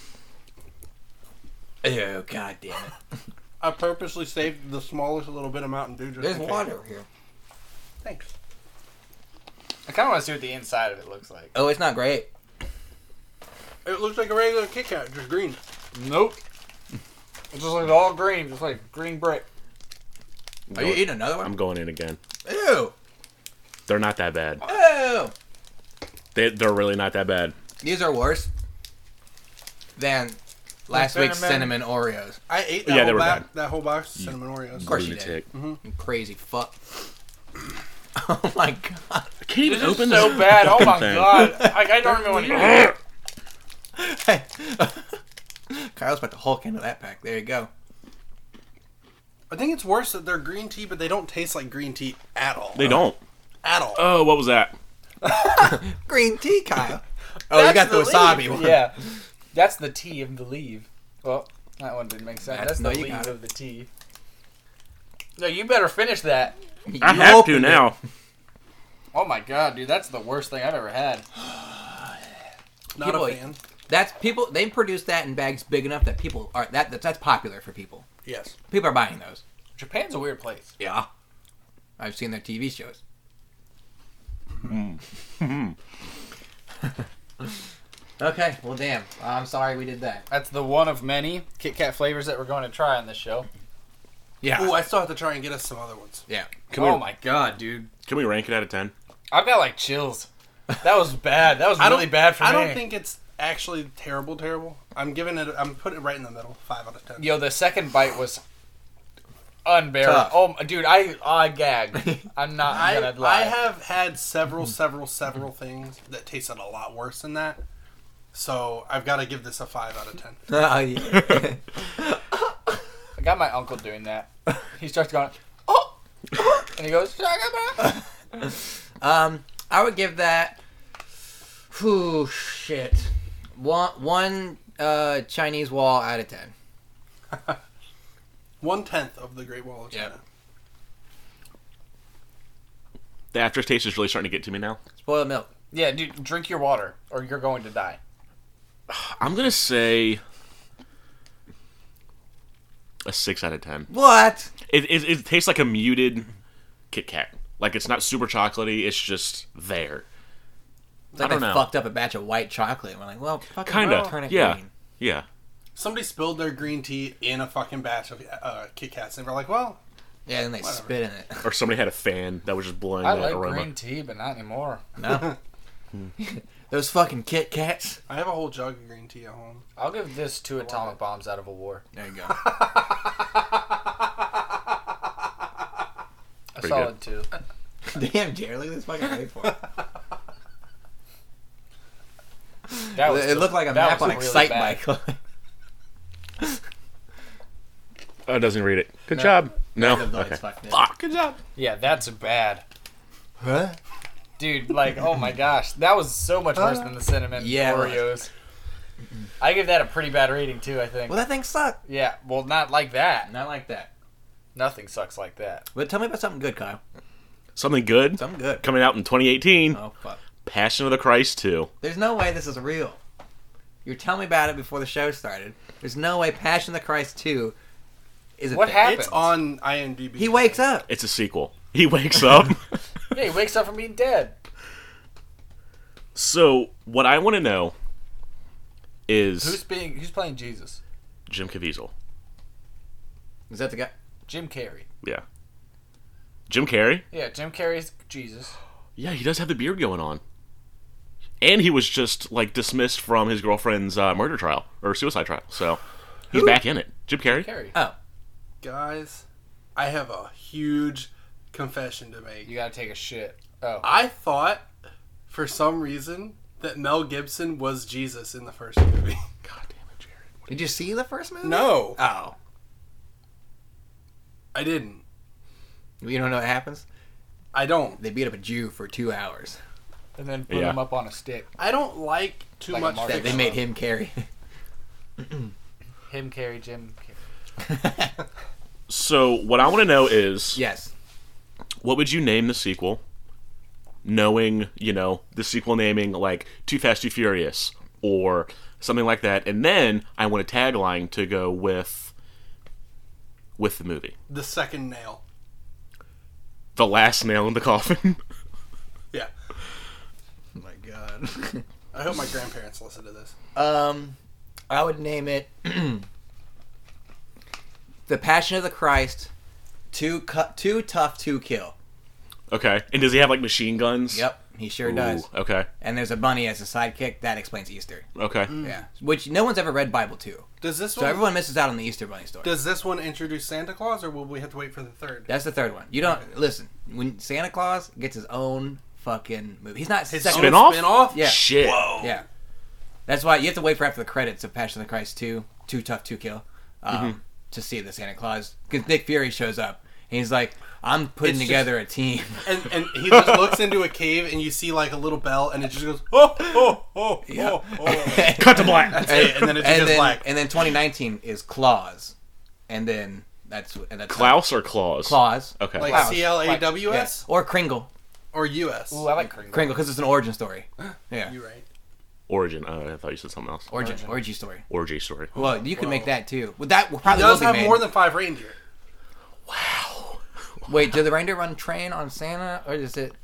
Ew, god damn it. I purposely saved the smallest little bit of Mountain Dew. Just There's in case. water over here. Thanks. I kind of want to see what the inside of it looks like. Oh, it's not great. It looks like a regular Kit Kat, just green. Nope. It's just like all green, just like green brick. Are you eating another one? I'm going in again. Ew. They're not that bad. Ew. They're really not that bad. These are worse than last week's cinnamon Oreos. I ate Yeah, they were bad. that whole box of cinnamon Oreos. Of course you Lunatic. did. You crazy fuck. Oh my god. I can't even This is open so this bad. Oh fucking my thing. god. I don't even want to eat it. Kyle's about to Hulk into that pack. There you go. I think it's worse that they're green tea, but they don't taste like green tea at all. They don't. At all. Oh, what was that? Green tea, Kyle. Oh, you got the wasabi one. Yeah. That's the tea of the leaf. Well, that one didn't make sense. That's No, the you leaf got it. of the tea. No, you better finish that. I You have to opened now. Oh my god, dude, that's the worst thing I've ever had. Not People- a fan. That's people. They produce that in bags big enough that people are that's popular for people. Yes. People are buying those. Japan's a weird place. Yeah, I've seen their TV shows. Okay, well, damn. I'm sorry we did that. That's the one of many Kit Kat flavors that we're going to try on this show. Yeah, Oh, I still have to try and get us some other ones. yeah. Oh my god, dude. Can we rank it out of 10? I've got like chills. That was bad. That was really bad for me. I don't think it's actually terrible. I'm putting it right in the middle. 5 out of 10. Yo, the second bite was unbearable. Tough. Oh, dude, I gagged. I'm not gonna lie. I have had several things that tasted a lot worse than that. So I've got to give this a 5 out of 10. Yeah. I got my uncle doing that. He starts going, oh, and he goes, I would give that. Whew, shit. One Chinese wall out of 10. 1/10 of the Great Wall of China. Yep. The aftertaste is really starting to get to me now. Spoiled milk. yeah, dude, drink your water or you're going to die. I'm going to say a 6 out of 10. What? It tastes like a muted Kit Kat. Like, it's not super chocolatey. It's just there. It's like I don't they know. fucked up a batch of white chocolate. And we're like, well, fucking Kinda. turn it Yeah. green. Yeah. Somebody spilled their green tea in a fucking batch of Kit Kats, and we're like, well, Yeah, and they Whatever. spit in it. Or somebody had a fan that was just blowing I that like aroma. green tea, but not anymore. No. Those fucking Kit Kats. I have a whole jug of green tea at home. I'll give this 2 atomic bombs out of a war. There you go. A Pretty solid 2. Damn, Jared, look at this fucking report. That was It looked like a that map was on really Excite bad. Bike. Oh, it doesn't read it. Good No. job. No? No, Okay. it's fucked up. Fuck. Good job. Yeah, that's bad. Huh? Dude, like, oh my gosh. That was so much worse than the cinnamon Yeah, it was. Oreos. I give that a pretty bad rating, too, I think. Well, that thing sucked. Yeah, well, not like that. Not like that. Nothing sucks like that. But tell me about something good, Kyle. Something good Something good. coming out in 2018. Oh, fuck. Passion of the Christ 2. There's no way this is real. You were telling me about it before the show started. There's no way Passion of the Christ 2 is a What thing. happened? It's on IMDb. He wakes up. It's a sequel. He wakes up. Yeah, he wakes up from being dead. So, what I want to know is Who's playing Jesus? Jim Caviezel. Is that the guy? Jim Carrey. Yeah. Jim Carrey? Yeah, Jim Carrey's Jesus. Yeah, he does have the beard going on. And he was just, like, dismissed from his girlfriend's murder trial, or suicide trial. So, he's back in it. Jim Carrey? Carrey. Oh. Guys, I have a huge confession to make. You gotta take a shit. Oh. I thought, for some reason, that Mel Gibson was Jesus in the first movie. God damn it, Jared. Did you see the first movie? No, Oh. I didn't. You don't know what happens? I don't. They beat up a Jew for 2 hours. And then put Yeah. him up on a stick. I don't like too Like a much martyr. That they fiction. made him carry. Him carry Jim Carrey. So, what I want to know is, Yes. what would you name the sequel? Knowing, the sequel naming, like, Too Fast, Too Furious, or something like that. And then, I want a tagline to go with the movie. The second nail. The last nail in the coffin. Yeah. Oh my god. I hope my grandparents listen to this. I would name it The Passion of the Christ. Too tough to kill. Okay. And does he have, like, machine guns? Yep, he sure does. Ooh, okay. And there's a bunny as a sidekick. That explains Easter. Okay. Yeah, which no one's ever read Bible 2. Does this So one? everyone misses out on the Easter Bunny story. Does this one introduce Santa Claus, or will we have to wait for the third? That's the third one. You don't listen. When Santa Claus gets his own fucking movie, he's not His second. Spin-off? Spin-off? Yeah. Shit. Whoa. Yeah, That's why you have to wait for after the credits of Passion of the Christ 2, Too Tough to Kill, to see the Santa Claus. Because Nick Fury shows up, and he's like, I'm putting It's together a team. And he just looks into a cave, and you see like a little bell, and it just goes, oh, oh, oh, oh, oh. Cut to black. That's it, and then it just goes black. And then 2019 is Claus. And then that's Klaus or Claus? Claus. Okay. Like Klaus. C-L-A-W-S? Or Kringle. Or U.S.? Ooh, I like Kringle. Kringle, because it's an origin story. Yeah. You're right. Origin. I thought you said something else. Origin story. Orgy story. Well, you could make that too. Well, that He probably does will have be made. more than 5 reindeer. Wow. Wait, do the reindeer run train on Santa, or is it?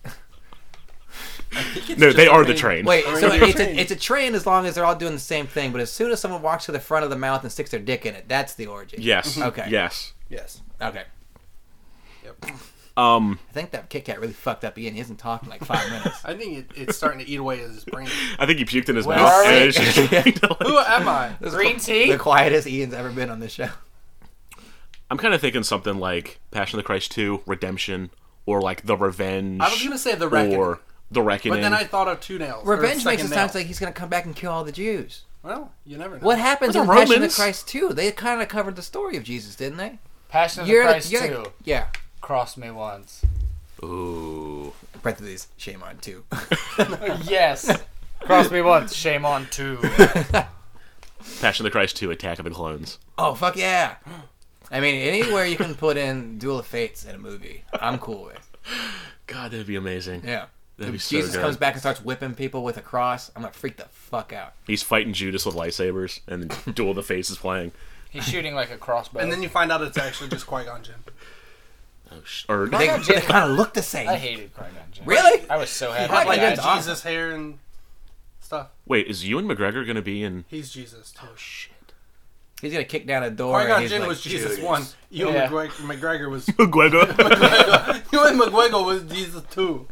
No, they are the train. Wait, so Reindeer it's train. it's a train as long as they're all doing the same thing. But as soon as someone walks to the front of the mouth and sticks their dick in it, that's the origin. Yes. Okay. Yes. Yes. Okay. Yep. I think that Kit Kat really fucked up Ian. He hasn't talked in like 5 minutes. I think it's starting to eat away at his brain. I think he puked in his Where mouth. are we? and it's just trying to, like- Who am I? This is Green tea? The quietest Ian's ever been on this show. I'm kind of thinking something like Passion of the Christ 2, Redemption, or like The Revenge. I was going to say The Reckoning. Or The Reckoning. But then I thought of Two Nails. or Revenge makes it Second sound Nail. like he's gonna come back and kill all the Jews. Well, you never know. What happens What in the Passion of the Romans? Christ 2? They kind of covered the story of Jesus, didn't they? Passion of the Christ you're 2. Yeah. Crossed me once. Ooh. Parentheses, shame on 2. Yes. Crossed me once. Shame on 2. Passion of the Christ 2, Attack of the Clones. Oh, fuck yeah. I mean, anywhere you can put in Duel of Fates in a movie, I'm cool with. God, that'd be amazing. Yeah. That'd be If so Jesus good. comes back and starts whipping people with a cross, I'm gonna freak the fuck out. He's fighting Judas with lightsabers, and then Duel of the Fates is playing. He's shooting like a crossbow. And then you find out it's actually just Qui-Gon Jinn. Or They, Qui-Gon Jinn- kind of look the same. I hated Qui-Gon Jinn. Really? I was so He happy. had like Qui-Gon a Jinn's awesome. Jesus hair and stuff. wait, is Ewan McGregor gonna be in? He's Jesus too. Oh shit. He's gonna kick down a door. and Qui-Gon he's Jinn like, was Jesus "Judas." 1. Ewan Yeah. McGregor was... McGregor. Ewan McGregor was Jesus 2.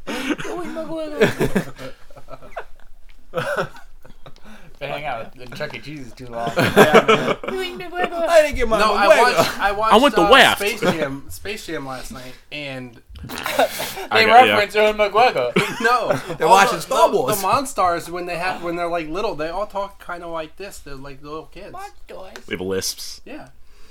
Been hanging out with Chuck E. Cheese is too long. I didn't get my No, McGregor. I watched I want the waft. Space Jam last night, and They reference Ewan McGregor. no, They're all watching Star Wars. The Monstars, when they're like little, they all talk kind of like this. They're like little kids. We have lisps. Yeah.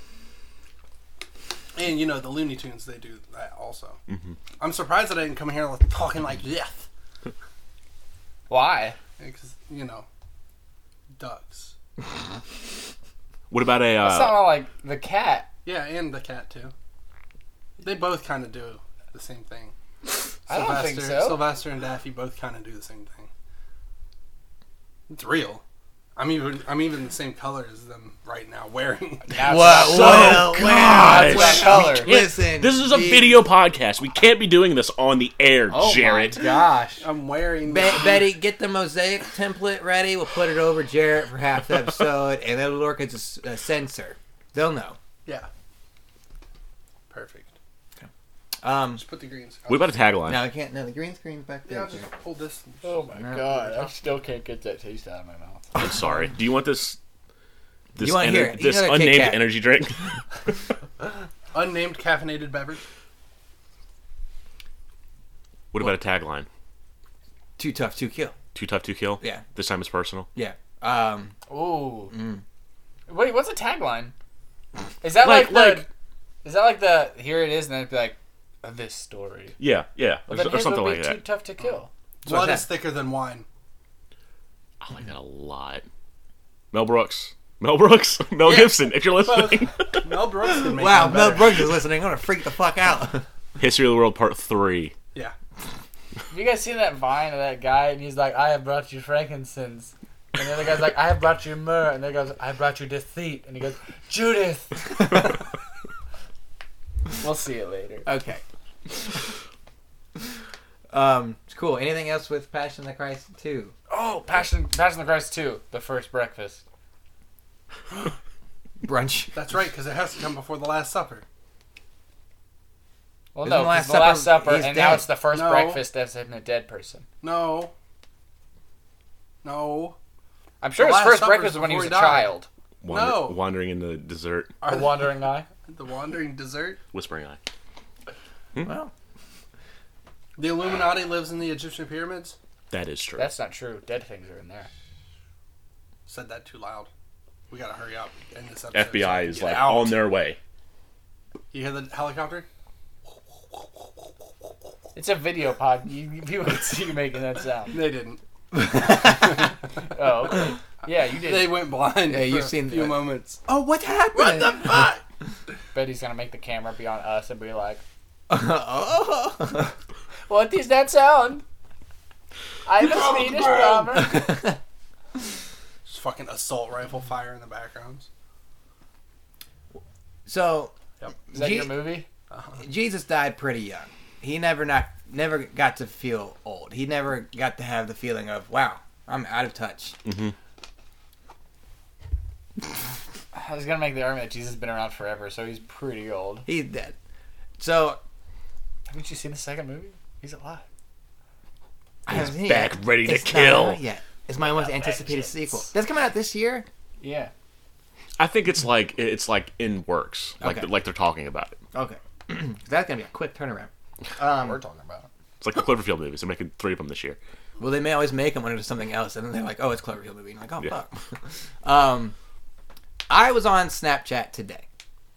And you know the Looney Tunes, they do that also. Mm-hmm. I'm surprised that I didn't come here talking like this, Why? because you know, ducks. What about a? That sounded like the cat. Yeah, and the cat too. They both kind of do the same thing. I don't think so. Sylvester and Daffy both kind of do the same thing. It's real. I'm even the same color as them right now, wearing. Now Well, it's well, so well, That's color. Listen, This is a the- video podcast. We can't be doing this on the air, Oh Jarrett. my gosh. I'm wearing. Betty, get the mosaic template ready. We'll put it over Jarrett for half the episode, and it'll work as a censor. They'll know. Yeah. Perfect. Just put the greens. What about a tagline? No, I can't. No, the green screen's back Yeah, there. I'll just hold this. Oh my No. god. I still can't get that taste out of my mouth. I'm sorry. Do you want this? This, You wanna hear it? You this know the Kit unnamed Kat. energy drink? Unnamed caffeinated beverage. What about a tagline? Too tough to kill. Too tough to kill? Yeah. This time it's personal. Yeah. Ooh. Wait, what's a tagline? Is that like Is that like the here it is and then it'd be like this story? Yeah, yeah. But Or, then or his something would be like too that. tough to kill. Blood that? is thicker than wine. I like that a lot. Mel Brooks. Mel Brooks. Mel Gibson, if you're listening. Mel Brooks can make wow, one Mel better. Brooks is listening. I'm gonna freak the fuck out. History of the World Part 3. Yeah. Have you guys seen that Vine of that guy and he's like, I have brought you frankincense. And the other guy's like, I have brought you myrrh. And the other goes, I have brought you deceit. And he goes, Judith. We'll see it later. Okay. Cool. Anything else with Passion of the Christ 2? Oh, Passion of the Christ 2, the first breakfast. Brunch. That's right, because it has to come before the Last Supper. Well, Isn't no, the Last the Last Supper- Supper, he's and dead. now it's the first No. breakfast as in a dead person. No. No. I'm sure The his Last first Supper's breakfast was when he before was he a died. child. No. Wandering in the desert. The wandering eye. The Wandering Dessert. Whispering Eye. Well, The Illuminati lives in the Egyptian pyramids. That is true. That's not true. Dead things are in there. said that too loud. We gotta hurry up. End this episode. FBI is Get like out. on their way. You hear the helicopter? It's a video pod. People can see you making that sound. They didn't. Oh, okay. Yeah, you did. They went blind. Yeah, you've for seen a few that. moments. Oh, what happened? What the fuck? Betty's gonna make the camera be on us and be like, Oh. "What is that sound?" I'm a Swedish bomber. Just fucking assault rifle fire in the backgrounds. So, Is that your movie? Jesus died pretty young. He never got to feel old. He never got to have the feeling of, wow, I'm out of touch. I was gonna make the argument that Jesus has been around forever, so he's pretty old. He's dead. So, Haven't you seen the second movie? He's alive. I haven't seen it back, yet. ready to It's kill. not out yet. It's my most anticipated sequel. That's coming out this year? Yeah. I think it's like in works, like Okay. like they're talking about it. Okay. That's going to be a quick turnaround. We're talking about. It's like the Cloverfield movies. They're making 3 of them this year. Well, they may always make them into something else, and then they're like, "Oh, it's Cloverfield movie." And I'm like, "Oh, Yeah. fuck." I was on Snapchat today.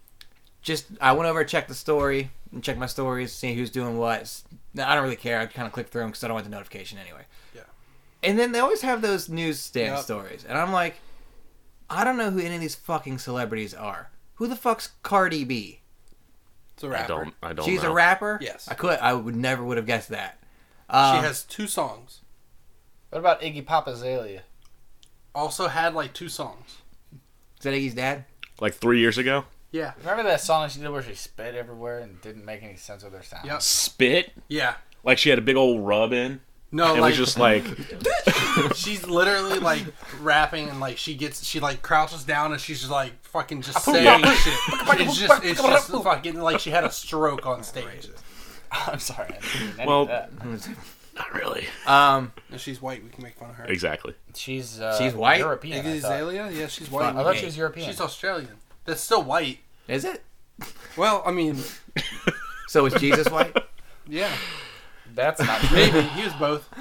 I went over and checked the story and checked my stories, seeing who's doing what. I don't really care. I kind of clicked through them because I don't want the notification anyway. Yeah. And then they always have those newsstand Yep. stories, and I'm like, I don't know who any of these fucking celebrities are. Who the fuck's Cardi B? It's a rapper. I don't. She's know. a rapper. Yes. I would never have guessed that. She has 2 songs. What about Iggy Pop Azalea? Also had like 2 songs. Is that Iggy's dad? Like 3 years ago. Yeah. Remember that song she did where she spit everywhere and didn't make any sense with her sound? Yep. Spit. Yeah. Like she had a big old rub in. No, It like was just like she's literally like rapping and like she like crouches down and she's just like fucking just saying Yeah. shit. It's just fucking like she had a stroke on stage. I'm sorry. I didn't mean any Well- of that. not really. If she's white, we can make fun of her. Exactly. She's white? European. Iggy I thought. Azalea? Yeah, she's white. I thought she was European. She's Australian. That's still white. Is it? Well, I mean, So is Jesus white? yeah, That's not true. maybe he was both.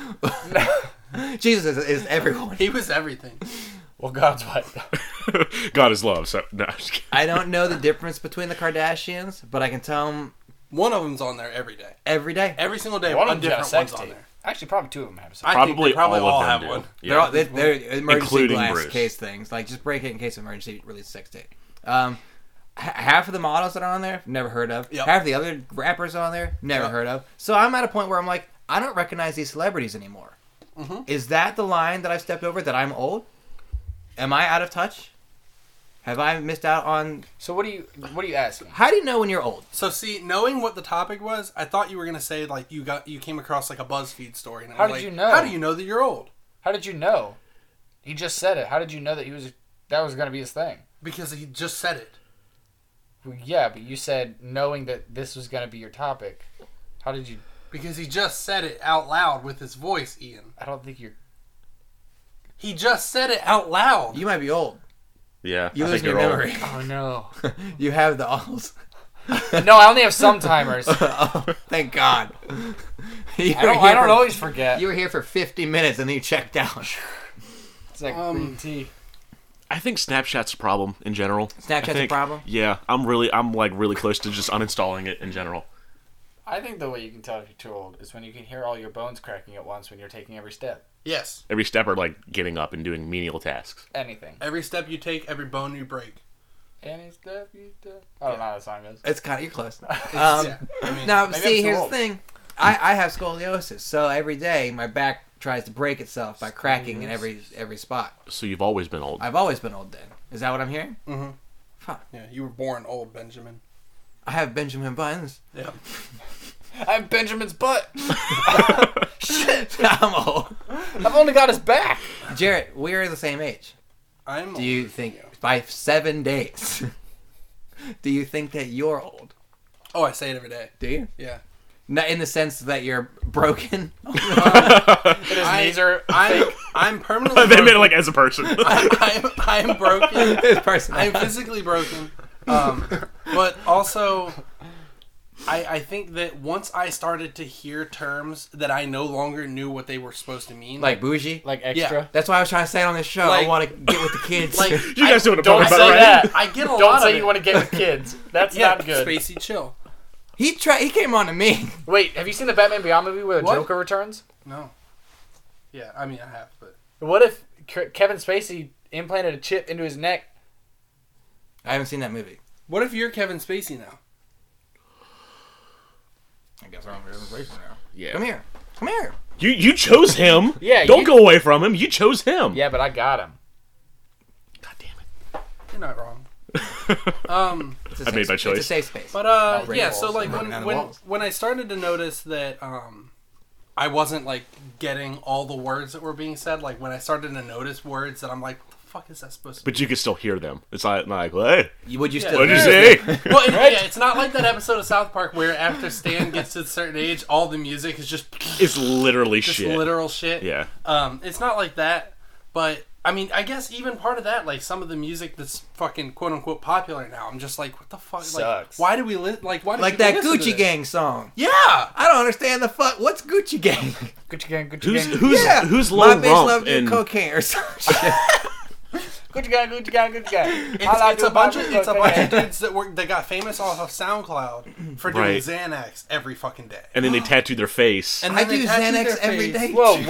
Jesus is everyone. He was everything. Well, God's white. God is love. So no. I'm just kidding. I don't know the difference between the Kardashians, but I can tell them One of them's on there every day, every day. every single day. One A of them's got a different sex one's on tape. there. Actually, probably 2 of them have sex. I think Probably they probably all all of have them do. one. Yeah. They're emergency Including glass Bruce. case things. Like, just break it in case of emergency, release sex tape. Half of the models that are on there, never heard of. Yep. Half the other rappers on there, never Yep. heard of. So I'm at a point where I'm like, I don't recognize these celebrities anymore. Mm-hmm. Is that the line that I've stepped over, that I'm old? Am I out of touch? Have I missed out on... So what are you asking? How do you know when you're old? So see, knowing what the topic was, I thought you were gonna say like you came across like a BuzzFeed story. And I How was did like, you know? How do you know that you're old? How did you know? He just said it. How did you know that that was going to be his thing? Because he just said it. Well, yeah, but you said knowing that this was going to be your topic. How did you? Because he just said it out loud with his voice, Ian. I don't think you're. He just said it out loud. You might be old. Yeah. You I lose think your you're old. memory. Oh no. You have the alls. No, I only have some timers. Oh, thank God. I don't always forget. You were here for 50 minutes and then you checked out. It's like green tea. I think Snapchat's a problem in general. Snapchat's I think- a problem? Yeah, I'm like really close to just uninstalling it in general. I think the way you can tell if you're too old is when you can hear all your bones cracking at once when you're taking every step. Yes. Every step are like getting up and doing menial tasks. Anything. Every step you take, every bone you break. Any step you take. I don't know how the song goes. It's kind of, you're close. Yeah. I mean, Now, maybe see, I'm too here's the old. thing. I have scoliosis, so every day my back tries to break itself by cracking in every spot. So you've always been old. I've always been old then. Is that what I'm hearing? Mhm. Fuck. Yeah, you were born old, Benjamin. I have Benjamin Buttons. Yeah. I'm Benjamin's butt. Shit, I'm old. I've only got his back. Jarrett, we're the same age. I'm. Do you think by 7 days? Do you think that you're old? Oh, I say it every day. Do you? Yeah. Not in the sense that you're broken. But his knees are. I'm permanently. they made it broken. like as a person. I'm broken. This person. I'm physically broken. But also, I think that once I started to hear terms that I no longer knew what they were supposed to mean, Like bougie. Like extra. Yeah. That's why I was trying to say it on this show. Like- I want to get with the kids. like You guys know what I'm Don't talking say about, right? that. I get a Don't lot say of you it. want to get with kids. That's Yeah, not good. Spacey chill. He came on to me. Wait, have you seen the Batman Beyond movie where the What? Joker returns? No. Yeah, I mean I have, but What if Kevin Spacey implanted a chip into his neck? I haven't seen that movie. what if you're Kevin Spacey now? I guess I'm in place now. Yeah. Come here. Come here. You chose him. Yeah, Don't you- go away from him. You chose him. Yeah, but I got him. God damn You're not wrong. It's a I made safe- my It's choice. a safe space. But Not yeah, rain so walls, like not when down the when, walls. when I started to notice that I wasn't like getting all the words that were being said, like when I started to notice words that I'm like, what the fuck is that supposed to But you can still hear them. It's not like, what? Would you Yeah. still? What'd you Yeah. say? be? Well, yeah, it's not like that episode of South Park where after Stan gets to a certain age, all the music is just It's literally just shit. literal shit. Yeah. It's not like that, but I mean, I guess even part of that, like some of the music that's fucking quote unquote popular now, I'm just like, what the fuck? Like, Sucks. why do we like? Why do Like people that listen to Gucci this? Gang song. Yeah. I don't understand the fuck. What's Gucci Gang? Gucci gang, Gucci Who's gang, who's Yeah. who's My Lil bitch Rump loved and cocaine or some shit. Gucci gang, Gucci gang, Gucci gang. It's a bunch of dudes that got famous off of SoundCloud for doing Right. Xanax every fucking day. and then they tattooed their face. And I then they do tattooed Xanax their every face. day. Whoa,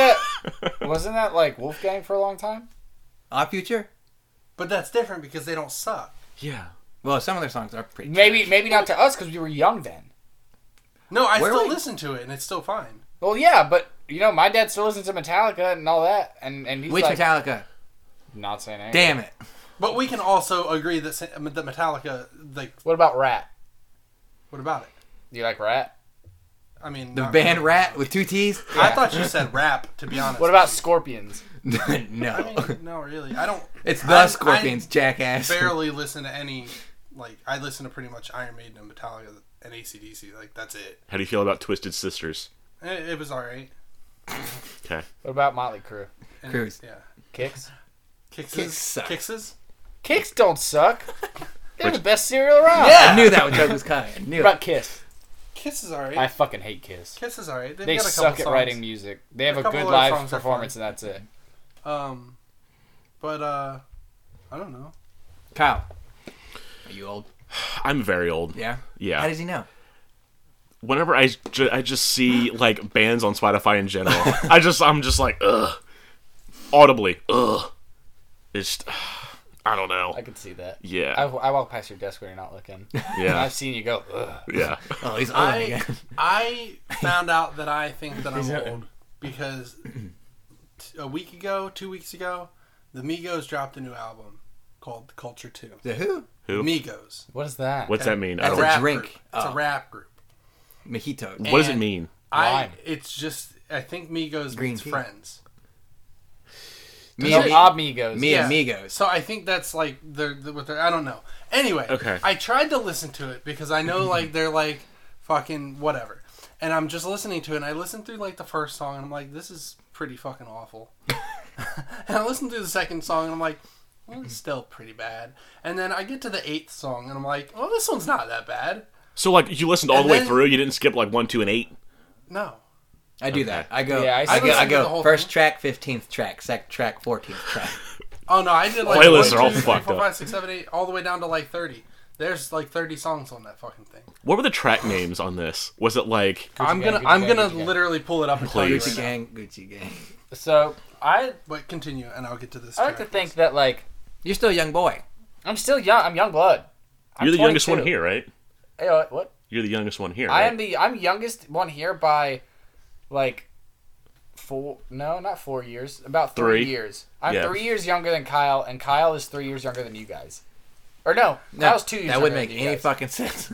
wasn't that like Wolfgang for a long time? Odd Future? But that's different because they don't suck. Yeah. Well, some of their songs are pretty. Maybe not to us because we were young then. No, I Where still we- listen to it and it's still fine. Well, yeah, but you know, my dad still listens to Metallica and all that, and he's Which like, Metallica? not saying anything. Damn it. But we can also agree that Metallica, like, What about Rat? what about it? Do you like Rat? I mean, The not band really. Rat with two T's? I thought you said rap, to be honest. What about Scorpions? no. I mean, no, really. I don't. It's the I- Scorpions, jackass. I barely listen to any. Like, I listen to pretty much Iron Maiden and Metallica and AC/DC. Like, that's it. How do you feel about Twisted Sisters? It was alright. Okay. What about Motley Crue? And- Cruise. Yeah. Kicks? Kicks suck. Kixes? Kicks don't suck. They're the best cereal around. Yeah. I knew that joke was coming. I knew What it. about Kiss? Kiss is alright. I fucking hate Kiss. Kiss is alright. They've They got a couple suck at songs. writing music. They have A a couple good of their live songs are performance, and that's it. But I don't know. Kyle. Are you old? I'm very old. Yeah? Yeah. How does he know? Whenever I just see like bands on Spotify in general, I'm just like ugh, audibly ugh. It's I don't know. I could see that. Yeah. I walk past your desk when you're not looking. And Yeah. I've seen you go, ugh. Yeah. Oh, he's old I again. I found out that I think that I'm old because a week ago, 2 weeks ago, the Migos dropped a new album called Culture 2. The who? Who? Migos. What is that? What's that mean? I That's don't, a Rap drink. group. It's Oh. a rap group. Mojitos. what does it and- mean? Wine. It's just I think Migos Green means tea. friends. Me No, and Amigos. Me amigos. So I think that's like what they're. I don't know. Anyway, Okay. I tried to listen to it because I know like they're like fucking whatever, and I'm just listening to it. And I listened through like the first song, and I'm like, this is pretty fucking awful. And I listened through the second song, and I'm like, well, it's still pretty bad. And then I get to the 8th song, and I'm like, oh, this one's not that bad. So like you listened all And the way then- through. You didn't skip like 1, 2, and 8. No. I do that. I go. Yeah, I I, see. go. I Listen to the go. whole First thing. track, 15th track, second track, 14th track. Oh no, I did like Playlists 1, are all 2, 3, fucked 4, up. 5, 6, 7, 8, all the way down to like 30. There's like 30 songs on that fucking thing. What were the track names on this? Was it like I'm gang, gonna Gucci I'm gang, gonna Gucci gang. literally pull it up and tell you Please. right Gucci now. gang, Gucci gang. So I But continue, and I'll get to this. like to track think list. that like You're still a young boy. I'm still young. I'm young blood. I'm you're the youngest 22. one here, right? Hey, what? You're the youngest one here. I Right? am I'm youngest one here by like 4 years. About 3 3. years. I'm Yeah. 3 years younger than Kyle, and Kyle is 3 years younger than you guys. Or no, No, Kyle's 2 years. that wouldn't younger make than you any guys. fucking sense.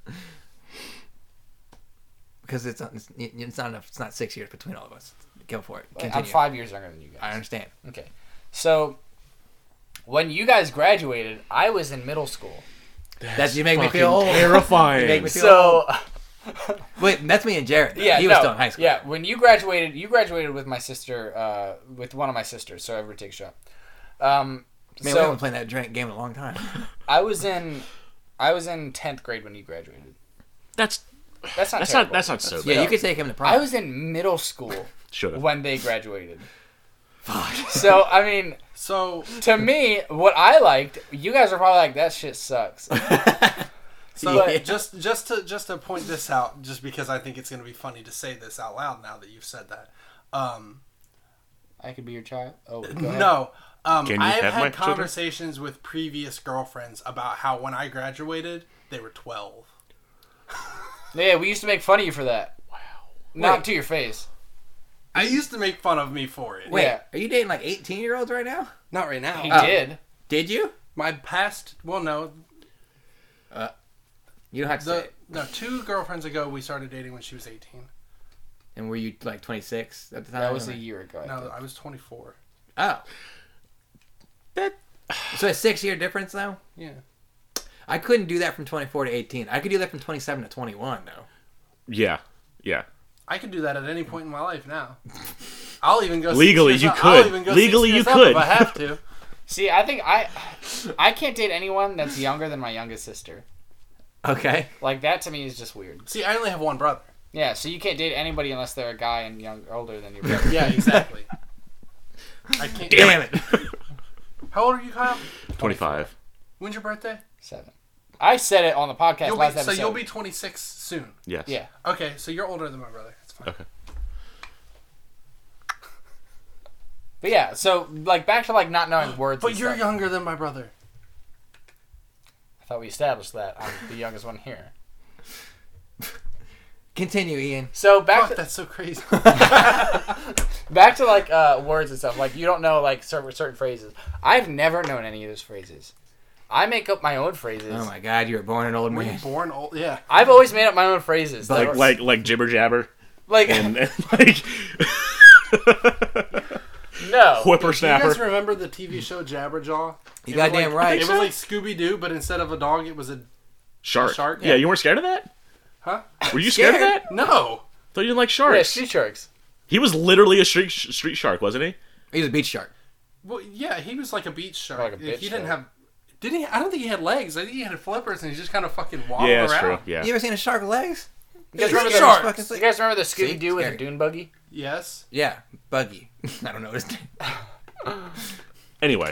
Because it's not enough. It's not 6 years between all of us. Go for it. I'm Continue. 5 years younger than you guys. I understand. Okay. So when you guys graduated, I was in middle school. That's you make me feel old. Terrifying. You make me feel So Wait, that's me and Jared. Though. yeah, he was no, still in high school. Yeah, when you graduated with my sister, with one of my sisters. So everybody take a shot. Man, we so haven't played that game in a long time. I was in 10th grade when you graduated. That's not that's terrible. not so Yeah, bad. you could take him to prom. I was in middle school Should when they graduated. Fuck. So, I mean, So to me, what I liked, you guys are probably like, that shit sucks. Yeah. just to point this out, just because I think it's going to be funny to say this out loud now that you've said that. I could be your child. Oh, go ahead. No. Can you I've have my had children? conversations with previous girlfriends about how when I graduated, they were 12. Yeah, we used to make fun of you for that. Wow. Not Wait. to your face. I used to make fun of me for it. Wait, Yeah. are you dating like 18-year-olds right now? Not right now. He Oh. did. Did you? My past, well, no, You don't have to say it. no, 2 girlfriends ago, we started dating when she was 18. And were you like 26 at the time? That was a year ago. I No, think. I was 24. Oh. So a 6-year difference though? Yeah. I couldn't do that from 24 to 18. I could do that from 27 to 21 though. Yeah. Yeah. I could do that at any point in my life now. I'll even go Legally, 6 you years up. I'll could. even go Legally, 6 years you up could. if I have to. See, I think I can't date anyone that's younger than my youngest sister. Okay. Like, that to me is just weird. See, I only have one brother. Yeah, so you can't date anybody unless they're a guy and older than your brother. Yeah, exactly. I can't. Damn it. How old are you, Kyle? 25. When's your birthday? 7. I said it on the podcast You'll last be, so episode. you'll be 26 soon. Yes. Yeah. Okay, so you're older than my brother. That's fine. Okay. But yeah, so, like, back to, like, not knowing words But and you're stuff. younger than my brother. I thought we established that. I'm the youngest one here. Continue, Ian. So, back Fuck, to, that's so crazy. back to like words and stuff. Like, you don't know like certain phrases. I've never known any of those phrases. I make up my own phrases. Oh my god, you were born an old Were you man. born old? Yeah. I've always made up my own phrases. that Like jibber jabber like and like no. Do you guys whippersnapper. remember the TV show Jabberjaw? You It was goddamn like, right. It was like Scooby Doo, but instead of a dog, it was a Shark. shark? Yeah, you weren't scared of that? huh? Were you scared of Scared? that? No. Thought you didn't like Yeah, sharks. street sharks. He was literally a street shark, wasn't he? He was a beach shark. Well, yeah, he was like a beach shark. Like a bitch he didn't shark. have. Did he? I don't think he had legs. I think he had flippers, and he just kind of fucking wobbled Yeah, that's around. true. Yeah. You ever seen a shark with legs? You guys Street remember sharks. the, Fucking you guys remember the Scooby Doo with scary. the dune buggy? Yes. Yeah, Buggy. I don't know his name. Anyway,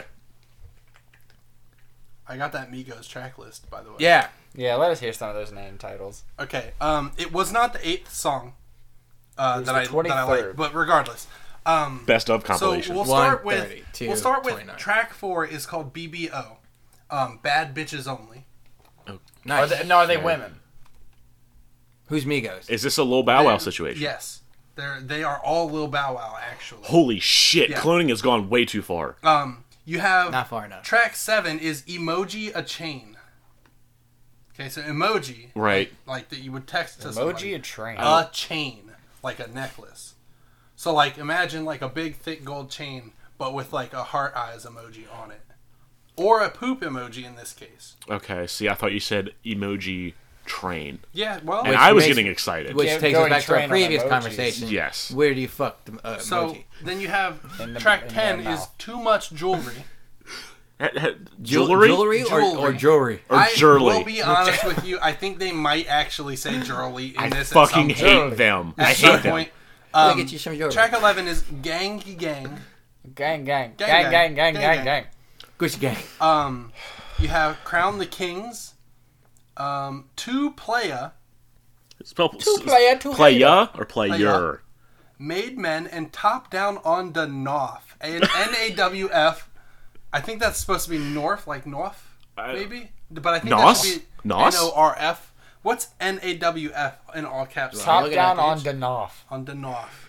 I got that Migos track list, by the way. Yeah. Yeah, let us hear some of those name titles. Okay. It was not the 8th song was that the I 23rd. like, but regardless. best of So compilation. we'll start 130 with to we'll start with 29. track 4 is called BBO, Bad Bitches Only. Nice. Are they women? Who's Migos? Is this a Lil Bow Wow They're- situation? Yes, they are all Lil Bow Wow actually. Holy shit! Yeah. Cloning has gone way too far. You have Not far enough. track 7 is Emoji a Chain. Okay, so emoji, Right. like that you would text to Emoji somebody. a train. A chain, like a necklace. So like imagine like a big thick gold chain, but with like a heart eyes emoji on it, or a poop emoji in this case. Okay. See, I thought you said emoji train, Yeah, well, and I was makes- getting excited. Which Yeah, takes us going back to our train on previous emojis. conversation. Yes. Where do you fuck the so emoji? then you have In the- track in 10 their is mouth. too much jewelry. Jewelry? Jewelry or Jewelry. jewelry? Or I Jurley. will be honest with you. I think they might actually say Jurley in I this. fucking at some hate Jewelry. them. I At some hate them. point. Let me get you some jewelry. Track 11 is Gangy Gang. Gang, gang, Gang, gang, gang, gang, gang, gang, gang. Gucci gang. You have Crown the Kings. Two Playa, Spell, Two player, two playa or player? Playa. Made Men, and Top Down on the North. And NAWF. I think that's supposed to be North, like North, maybe. But I think Nos? that should be Nos? NORF. What's NAWF in all caps? Top Look at down that on page. the North. On the North.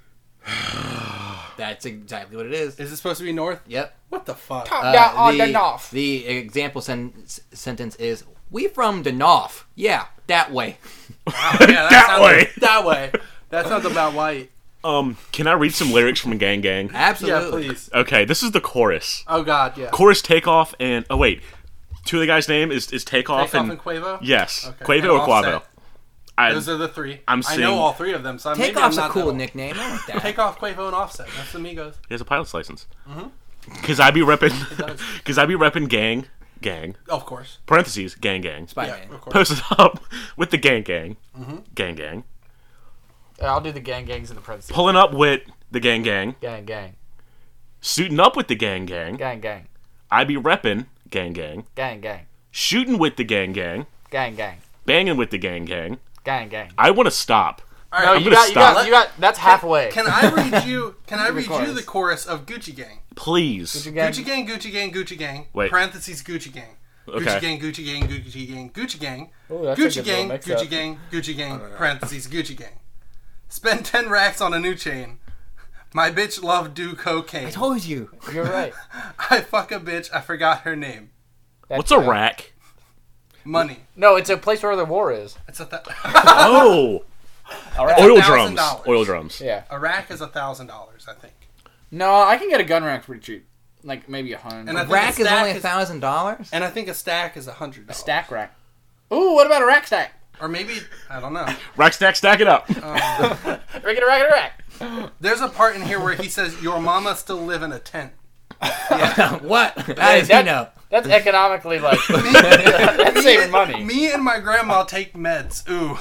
That's exactly what it is. Is it supposed to be North? Yep. What the fuck? Top down on the the North. The example sentence is, "We from the North." Yeah, that way. Yeah, That sounds way. That way. That sounds about white. Can I read some lyrics from Gang Gang? Absolutely. Yeah, please. Okay, this is the chorus. Oh God, yeah. Chorus Takeoff and oh wait, two of the guys' name is Takeoff Takeoff and Quavo. yes, Okay. Quavo And or Quavo. Offset. Those are the three. I'm I seeing- know all three of them. So maybe I'm Takeoff's a not cool that old. nickname. I like that. Takeoff, Quavo, and Offset. That's the Migos. He has a pilot's license. Cause I be repping, does. cause I be repping Gang gang, Of course. parentheses, gang gang, Spider-Man. Yeah, of course. posted up with the gang gang, gang gang, I'll do the gang gangs in the parentheses. pulling up with the gang gang, Gang gang. suiting up with the gang gang, Gang gang. I be reppin' gang gang, Gang gang. shooting with the gang gang, Gang gang. banging with the gang gang. Gang gang. I want to stop. All No, right, I'm you gonna got, you got, stop. you got, that's halfway. Can I read you? Can I Give me read chorus. you the chorus of Gucci Gang? Please. Gucci gang. Gucci Gang, Gucci Gang, Gucci Gang. Wait. Parentheses Gucci Gang. Okay. Gucci Gang, Gucci Gang, Gucci Gang, Gucci Gang. Ooh, that's a Gucci good Gang, little mix-up. Gucci Gang, Gucci Gang. Parentheses Gucci Gang. Spend 10 racks on a new chain. My bitch love do cocaine. I told you. You're right. I fuck a bitch. I forgot her name. What's a rack? Money. No, it's a place where the war is. It's a Oh, All right. oil $1,000. drums. Oil drums. Yeah. a rack is $1,000, I think. No, I can get a gun rack pretty cheap. Like maybe 100. And I think Rack a is stack only $1,000. And I think a stack is $100. a stack rack. Ooh, what about a rack stack? Or maybe I don't know. Rack stack, stack it up. Rack it a rack it a rack. There's a part in here where he says, "Your mama still live in a tent." What? How Hey, does he that- know? That's economically like that's saving money. Me and my grandma take meds. Ooh.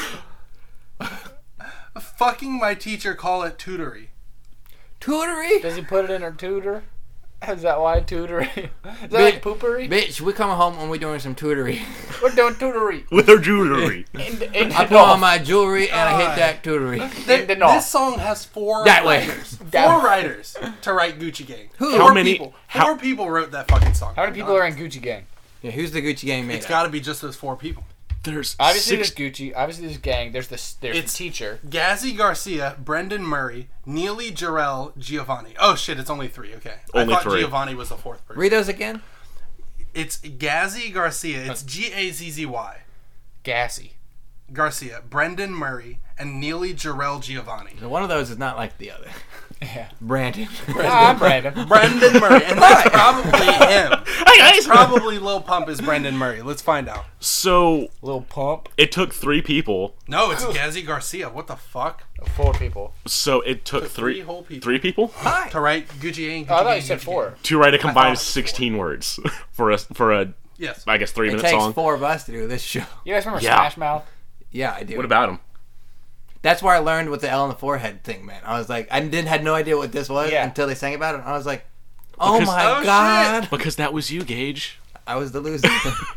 Fucking my teacher call it tutory. Tutory? Does he put it in her tutor? Is that why tutory? Is that like poopery? Bitch, we coming home and we doing some tutory. We're doing tutory. With her jewelry. In I put on my jewelry and I hit that tutory. the north. This song has four That way. writers. That Four way. writers to write Gucci Gang. Who? How many- People. how- Four people wrote that fucking song. How many people are in Gucci Gang? Yeah, who's the Gucci gang made It's of? got to be just those four people. There's Obviously, six. there's Gucci. Obviously, there's gang. There's the It's- teacher. Gazzy Garcia, Brendan Murray, Neely Jarrell, Giovanni. Oh shit, it's only three. Okay, Only I thought three. Giovanni was the fourth person. Read those again? It's Gazzy Garcia. It's Gazzy Gassy. Garcia, Brendan Murray, and Neely Jarrell Giovanni. So one of those is not like the other. Yeah. Brandon. I'm Brandon. Brendan Murray, and that's probably him. Hey guys. Probably Lil Pump is Brendan Murray. Let's find out. So Little pump. it took three people. No, it's Gazzy Garcia. What the fuck? 4 people. So it took three three whole people. Three people Hi. To write Gucci Gang. Oh, I Gucci thought you Gang, said Gucci 4. Gang. to write a thought it combined was 16 words for a Yes. I guess 3 It minute takes song. 4 of us to do this show. You guys remember Yeah. Smash Mouth? Yeah, I do. What about him? That's where I learned what the L on the forehead thing meant. I was like, I had no idea what this was Yeah. until they sang about it. And I was like, oh Because- my Oh, god, Because that was you, Gage. I was the loser.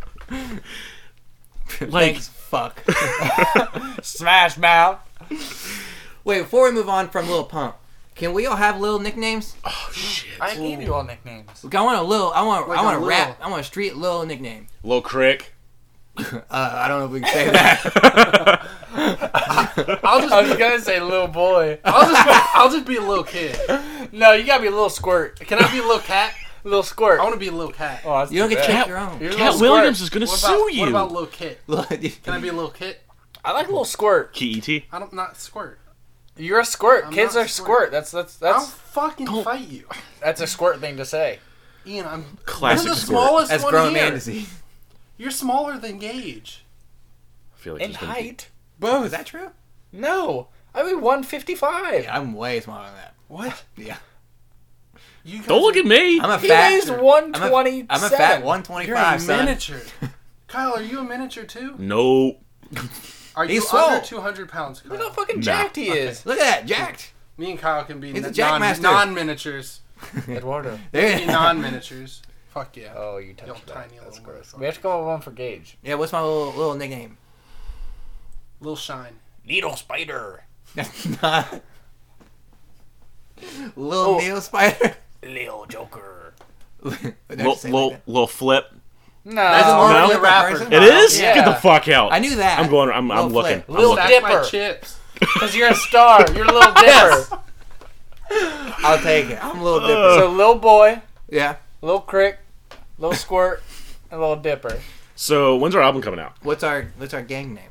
Like Thanks, fuck. Smash Mouth. Wait, before we move on from Lil Pump, can we all have little nicknames? oh shit. I gave you all nicknames. I want a little. I want Like a a rap. little- I want a street little nickname. Lil Crick. I don't know if we can say that. I'll just I was gonna say little boy. I'll just be a little kid. No, you gotta be a little squirt. Can I be a little cat? Little squirt. I want to be a little cat. Oh, that's You don't too get to bad. pick your own. You're a Cat little Williams squirt. is gonna What sue about, you. What about little kit? Look, Can I be a little kit? I like a little squirt. K-E-T? I don't not squirt. You're a squirt. I'm Kids not are squirt. squirt. That's I'll fucking fight you, that's a squirt thing to say. Ian. I'm Classic you're the squirt. smallest That's one grown here. man disease. You're smaller than Gage. I feel like In he's gonna be- height? Both. Is that true? No. I mean 155. Yeah, I'm way smaller than that. What? Yeah, You guys Don't look are- at me. I'm a He fat. weighs I'm 127. a fat You're 125, a son. miniature. Kyle, are you a miniature too? No. Are you He's under swole. 200 pounds, Look Kyle? how fucking Nah. jacked he is. Look at that, jacked. Me and Kyle can be He's a jackmaster. non-miniatures. Eduardo. There. Non-miniatures. Fuck yeah. Oh, you touched Yo, that. tiny That's little gross. motherfucker. We have to come up with one for Gage. Yeah, what's my little nickname? Little shine. Needle Spider. That's not. Little Oh. Neo Spider. Lil Joker. Lil Flip. No. That's more No. only flip a rapper. person? It is? Yeah. Get the fuck out. I knew that. I'm going. I'm Lil looking. Flip. I'm Lil looking. Dip. Stack my Dipper. chips. Because you're a star. You're a little dipper. I'll take it. I'm a little dipper. So Lil Boy, Yeah. Lil Crick, Lil Squirt, and Lil Dipper. So when's our album coming out? What's our gang name?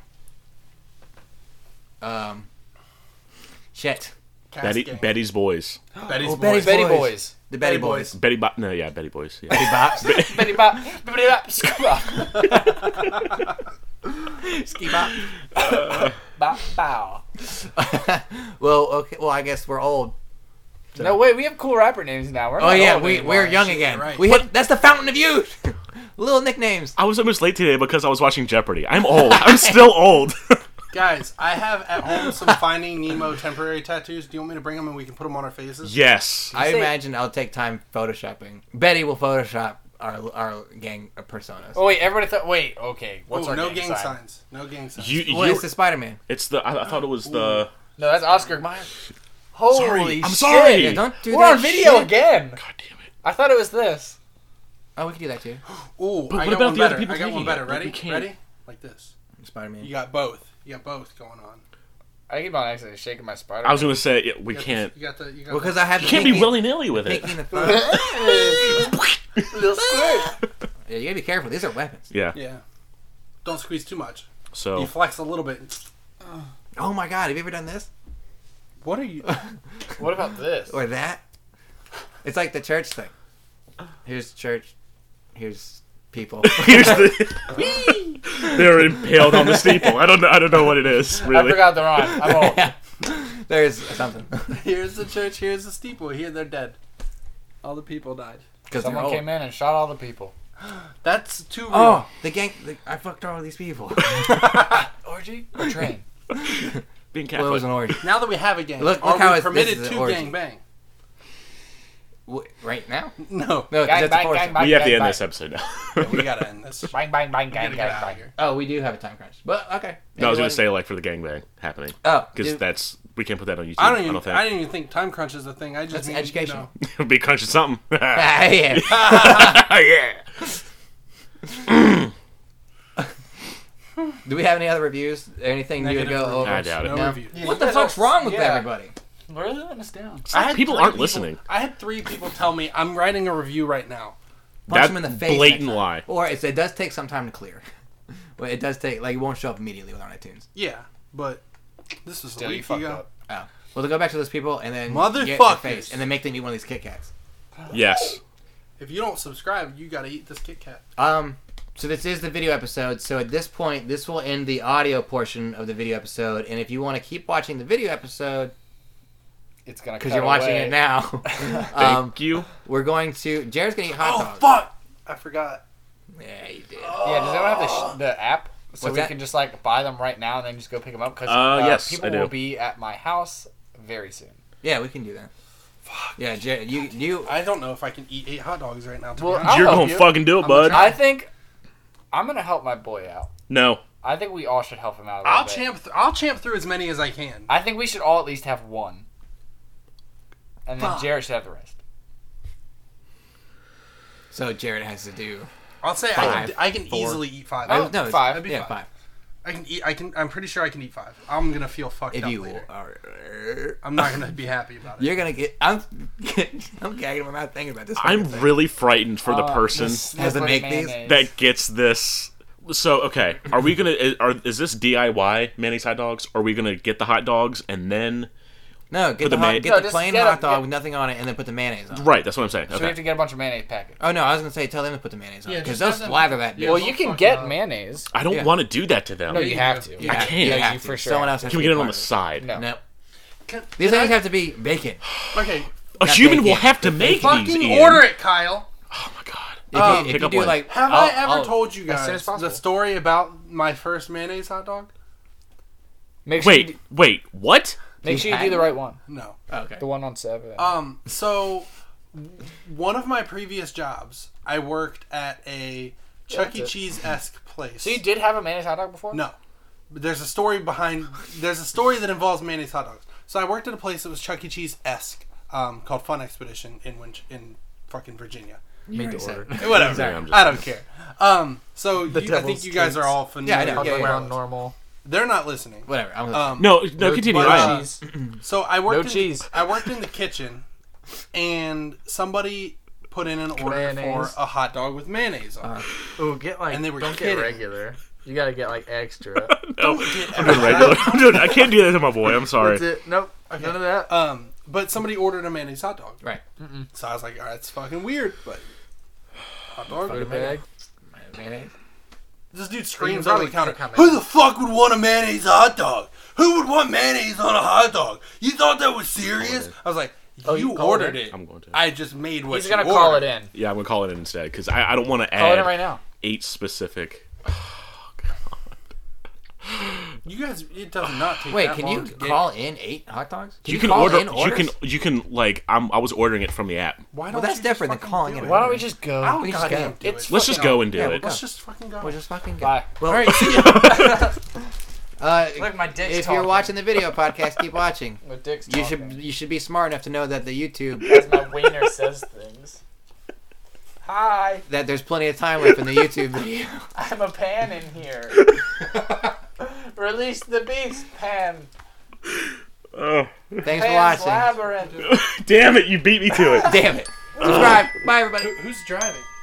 Shit. Cast gang. Betty's Boys. Betty's Oh, boys. Betty's Betty Boys. Boys. The Betty Betty Boys. Boys. Betty Bop. No, yeah, Betty Boys. Yeah. Betty Bops. Betty Bop. Betty Bop. Scoop Ski Bop. Bop. Bow. Well, okay. Well, I guess we're old. No, wait. We have cool rapper names now. We're Oh not yeah, old we're anymore. young Shit, again. right. We hit. That's the fountain of youth. Little nicknames. I was almost late today because I was watching Jeopardy. I'm old. I'm still old. Guys, I have at home some Finding Nemo temporary tattoos. Do you want me to bring them and we can put them on our faces? Yes. I imagine I'll take time photoshopping. Betty will Photoshop our gang personas. Oh wait, everybody thought. Wait, okay. What's Ooh, our no gang gang sign? signs. No gang signs. Well, it's the Spider-Man. It's the. I thought it was the. No, that's Oscar Mayer. Holy Sorry, I'm shit! sorry. Yeah, don't do We're that on video shit. again. God damn it. I thought it was this. Oh, we can do that too. Ooh, But I what got about one the other better. people I got one taking better. it? Ready? We can't- Ready? Like this. Spider-Man. You got both. You got both going on. I keep on accidentally shaking my spider. I was gonna say we You got can't. You got the. You got Well, because I have You the can't be pinky- willy nilly with it. pinky in the thumb. Little squirt. Yeah, you gotta be careful. These are weapons. Yeah. Yeah. Don't squeeze too much. So You flex a little bit. Oh my god, have you ever done this? What are you? What about this? Or that? It's like the church thing. Here's church. Here's people. here's the. They're impaled on the steeple. I don't know what it is I really. forgot the rhyme. I'm old. There's something. Here's the church. Here's the steeple. Here they're dead. All the people died. Because they're Someone old. came in and shot all the people. That's too real. Oh, the gang. I fucked all these people. Orgy or train? Being Well, it was Catholic. an orgy. Now that we have a gang, Look are how we this permitted is an to orgy. gang bang? Right now? No. No, 'cause Gang that's a bang, portion. gang bang. We have to end bang. this episode now. We gotta end this. Bang bang bang We gang gotta get gang out of bang. here. Oh, we do have a time crunch. But okay. No, I was Anyone- gonna say like for the gangbang happening Oh, because dude, that's we can't put that on YouTube. I don't think. even think time crunch is a thing. I just That's mean, educational. It'll be crunching something. yeah. yeah. Do we have any other reviews? Anything new to Negative go reviews. over? I doubt it. No No. reviews. What the fuck's wrong with everybody? We're letting us down. People three aren't listening. I had 3 people tell me I'm writing a review right now. Punch That them in the face. blatant next time. lie. Or it does take some time to clear. But it does take, like, it won't show up immediately on iTunes. Yeah, but this was Still, a you week fucked ago. up. Oh. Well, to go back to those people and then Motherfuckers. get in their face and then make them eat one of these Kit Kats. Yes. If you don't subscribe, you gotta eat this Kit Kat. So this is the video episode. So at this point, this will end the audio portion of the video episode. And if you want to keep watching the video episode, It's gonna because cut you're watching away. it now, Thank you. we're going to. Jared's gonna eat hot Oh dogs. fuck! I forgot. Yeah, you did. Yeah, does anyone have the app so What's we that? can just like buy them right now and then just go pick them up? Because Yes, people I do. will be at my house very soon. Yeah, we can do that. Fuck. Yeah, Jared, you. I don't know if I can eat 8 hot dogs right now. To Well, be honest. I'll You're help gonna you. fucking do it, I'm bud. gonna I think I'm gonna help my boy out. No. I think we all should help him out. A little bit. I'll champ through as many as I can. I think we should all at least have one, and then Fuck. Jared should have the rest. So Jared has to do. I'll say Five, I can 4. easily eat 5. Oh, no, it's- 5. That'd be Yeah, 5. 5. I can eat. I'm pretty sure I can eat 5. I'm gonna feel fucked If up you later. are, I'm not gonna be happy about it. you're gonna get. I'm gagging my mouth thinking about this. I'm fucking thing. really frightened for the person Has to make these? that gets this. So okay, are we gonna? Is this DIY mayonnaise hot dogs? Or are we gonna get the hot dogs and then? No, get Put the, the hot, may- get No, the just plain get hot a- dog get- with nothing on it, and then put the mayonnaise on. Right, that's what I'm saying. So we have Okay. to get a bunch of mayonnaise packets. Oh no, I was gonna say tell them to put the mayonnaise on Yeah, because just they'll have them- slather that. Yeah, Well, don't you can fuck get up. mayonnaise. I don't Yeah. want to do that to them. No, you have to. You I have- can't. You No, have you to. for sure Someone have else to. has Can we to get be it on the part of side? No. Nope. Can- These can things I- have to be bacon. Okay. Oh, Not Cuban bacon. will have to make these. Fucking Ian. order it, Kyle. Oh my god. If Pick you up do one. like, Have I'll- I ever I'll- told you as soon guys as possible. the story about my first mayonnaise hot dog? Make sure you Wait, what? make sure you do the right one. No. Oh, okay. The one on 7. So one of my previous jobs, I worked at a Chuck E. that's it. Cheese-esque place. So you did have a mayonnaise hot dog before? No. But there's a story that involves mayonnaise hot dogs. So I worked at a place that was Chuck E. Cheese-esque, called Fun Expedition in fucking Virginia. Made already to said order. Whatever. Sorry, I'm just- I don't care. So I think devil's you guys are all familiar. Yeah, I know. with Yeah, what yeah. it Around was. normal. They're not listening. Whatever. I'm No, No continue. but, I am. cheese. So I worked. No cheese. I worked in the kitchen, and somebody put in an order Mayonnaise. for a hot dog with mayonnaise on it. Ooh, get like. And they were don't kidding. get regular. You gotta get like extra. No, I'm doing regular. I can't do that to my boy. I'm sorry. That's it. Nope. Okay. None of that. But somebody ordered a mayonnaise hot dog. right. So I was like, all right, it's fucking weird, but hot dog. Put a bag. Mayonnaise. This dude You screams can over the probably counter. pick on Who the fuck would want a mayonnaise hot dog? Who would want mayonnaise on a hot dog? You thought that was serious? I was like, Oh, you you called ordered it? it. I'm going to. I just made what He's you gonna call it ordered. in. Yeah, I'm gonna call it in instead because I don't want to Call it add. in right now. 8 specific. You guys, it does not take Wait, that can long you to get- call in 8 hot dogs? You can call order. in orders? You can like. I was ordering it from the app. Why Well, don't that's you different just than fucking calling do it it? a Why don't we just go? I'll We just goddamn go. do It's it. Let's just go and do Yeah, it. we'll Let's just fucking go. We'll just fucking go. Bye. Well, All right, see ya. Look, my dick's if talking. you're watching the video podcast, keep watching. My dick's You talking. should be smart enough to know that the YouTube As my wiener says things. Hi, that there's plenty of time left in the YouTube video. I'm a pan in here. Release the beast, Pan. Oh, Thanks for Pan's watching. Labyrinth. damn it! You beat me to it. Damn it. Subscribe. Bye, everybody. Who's driving?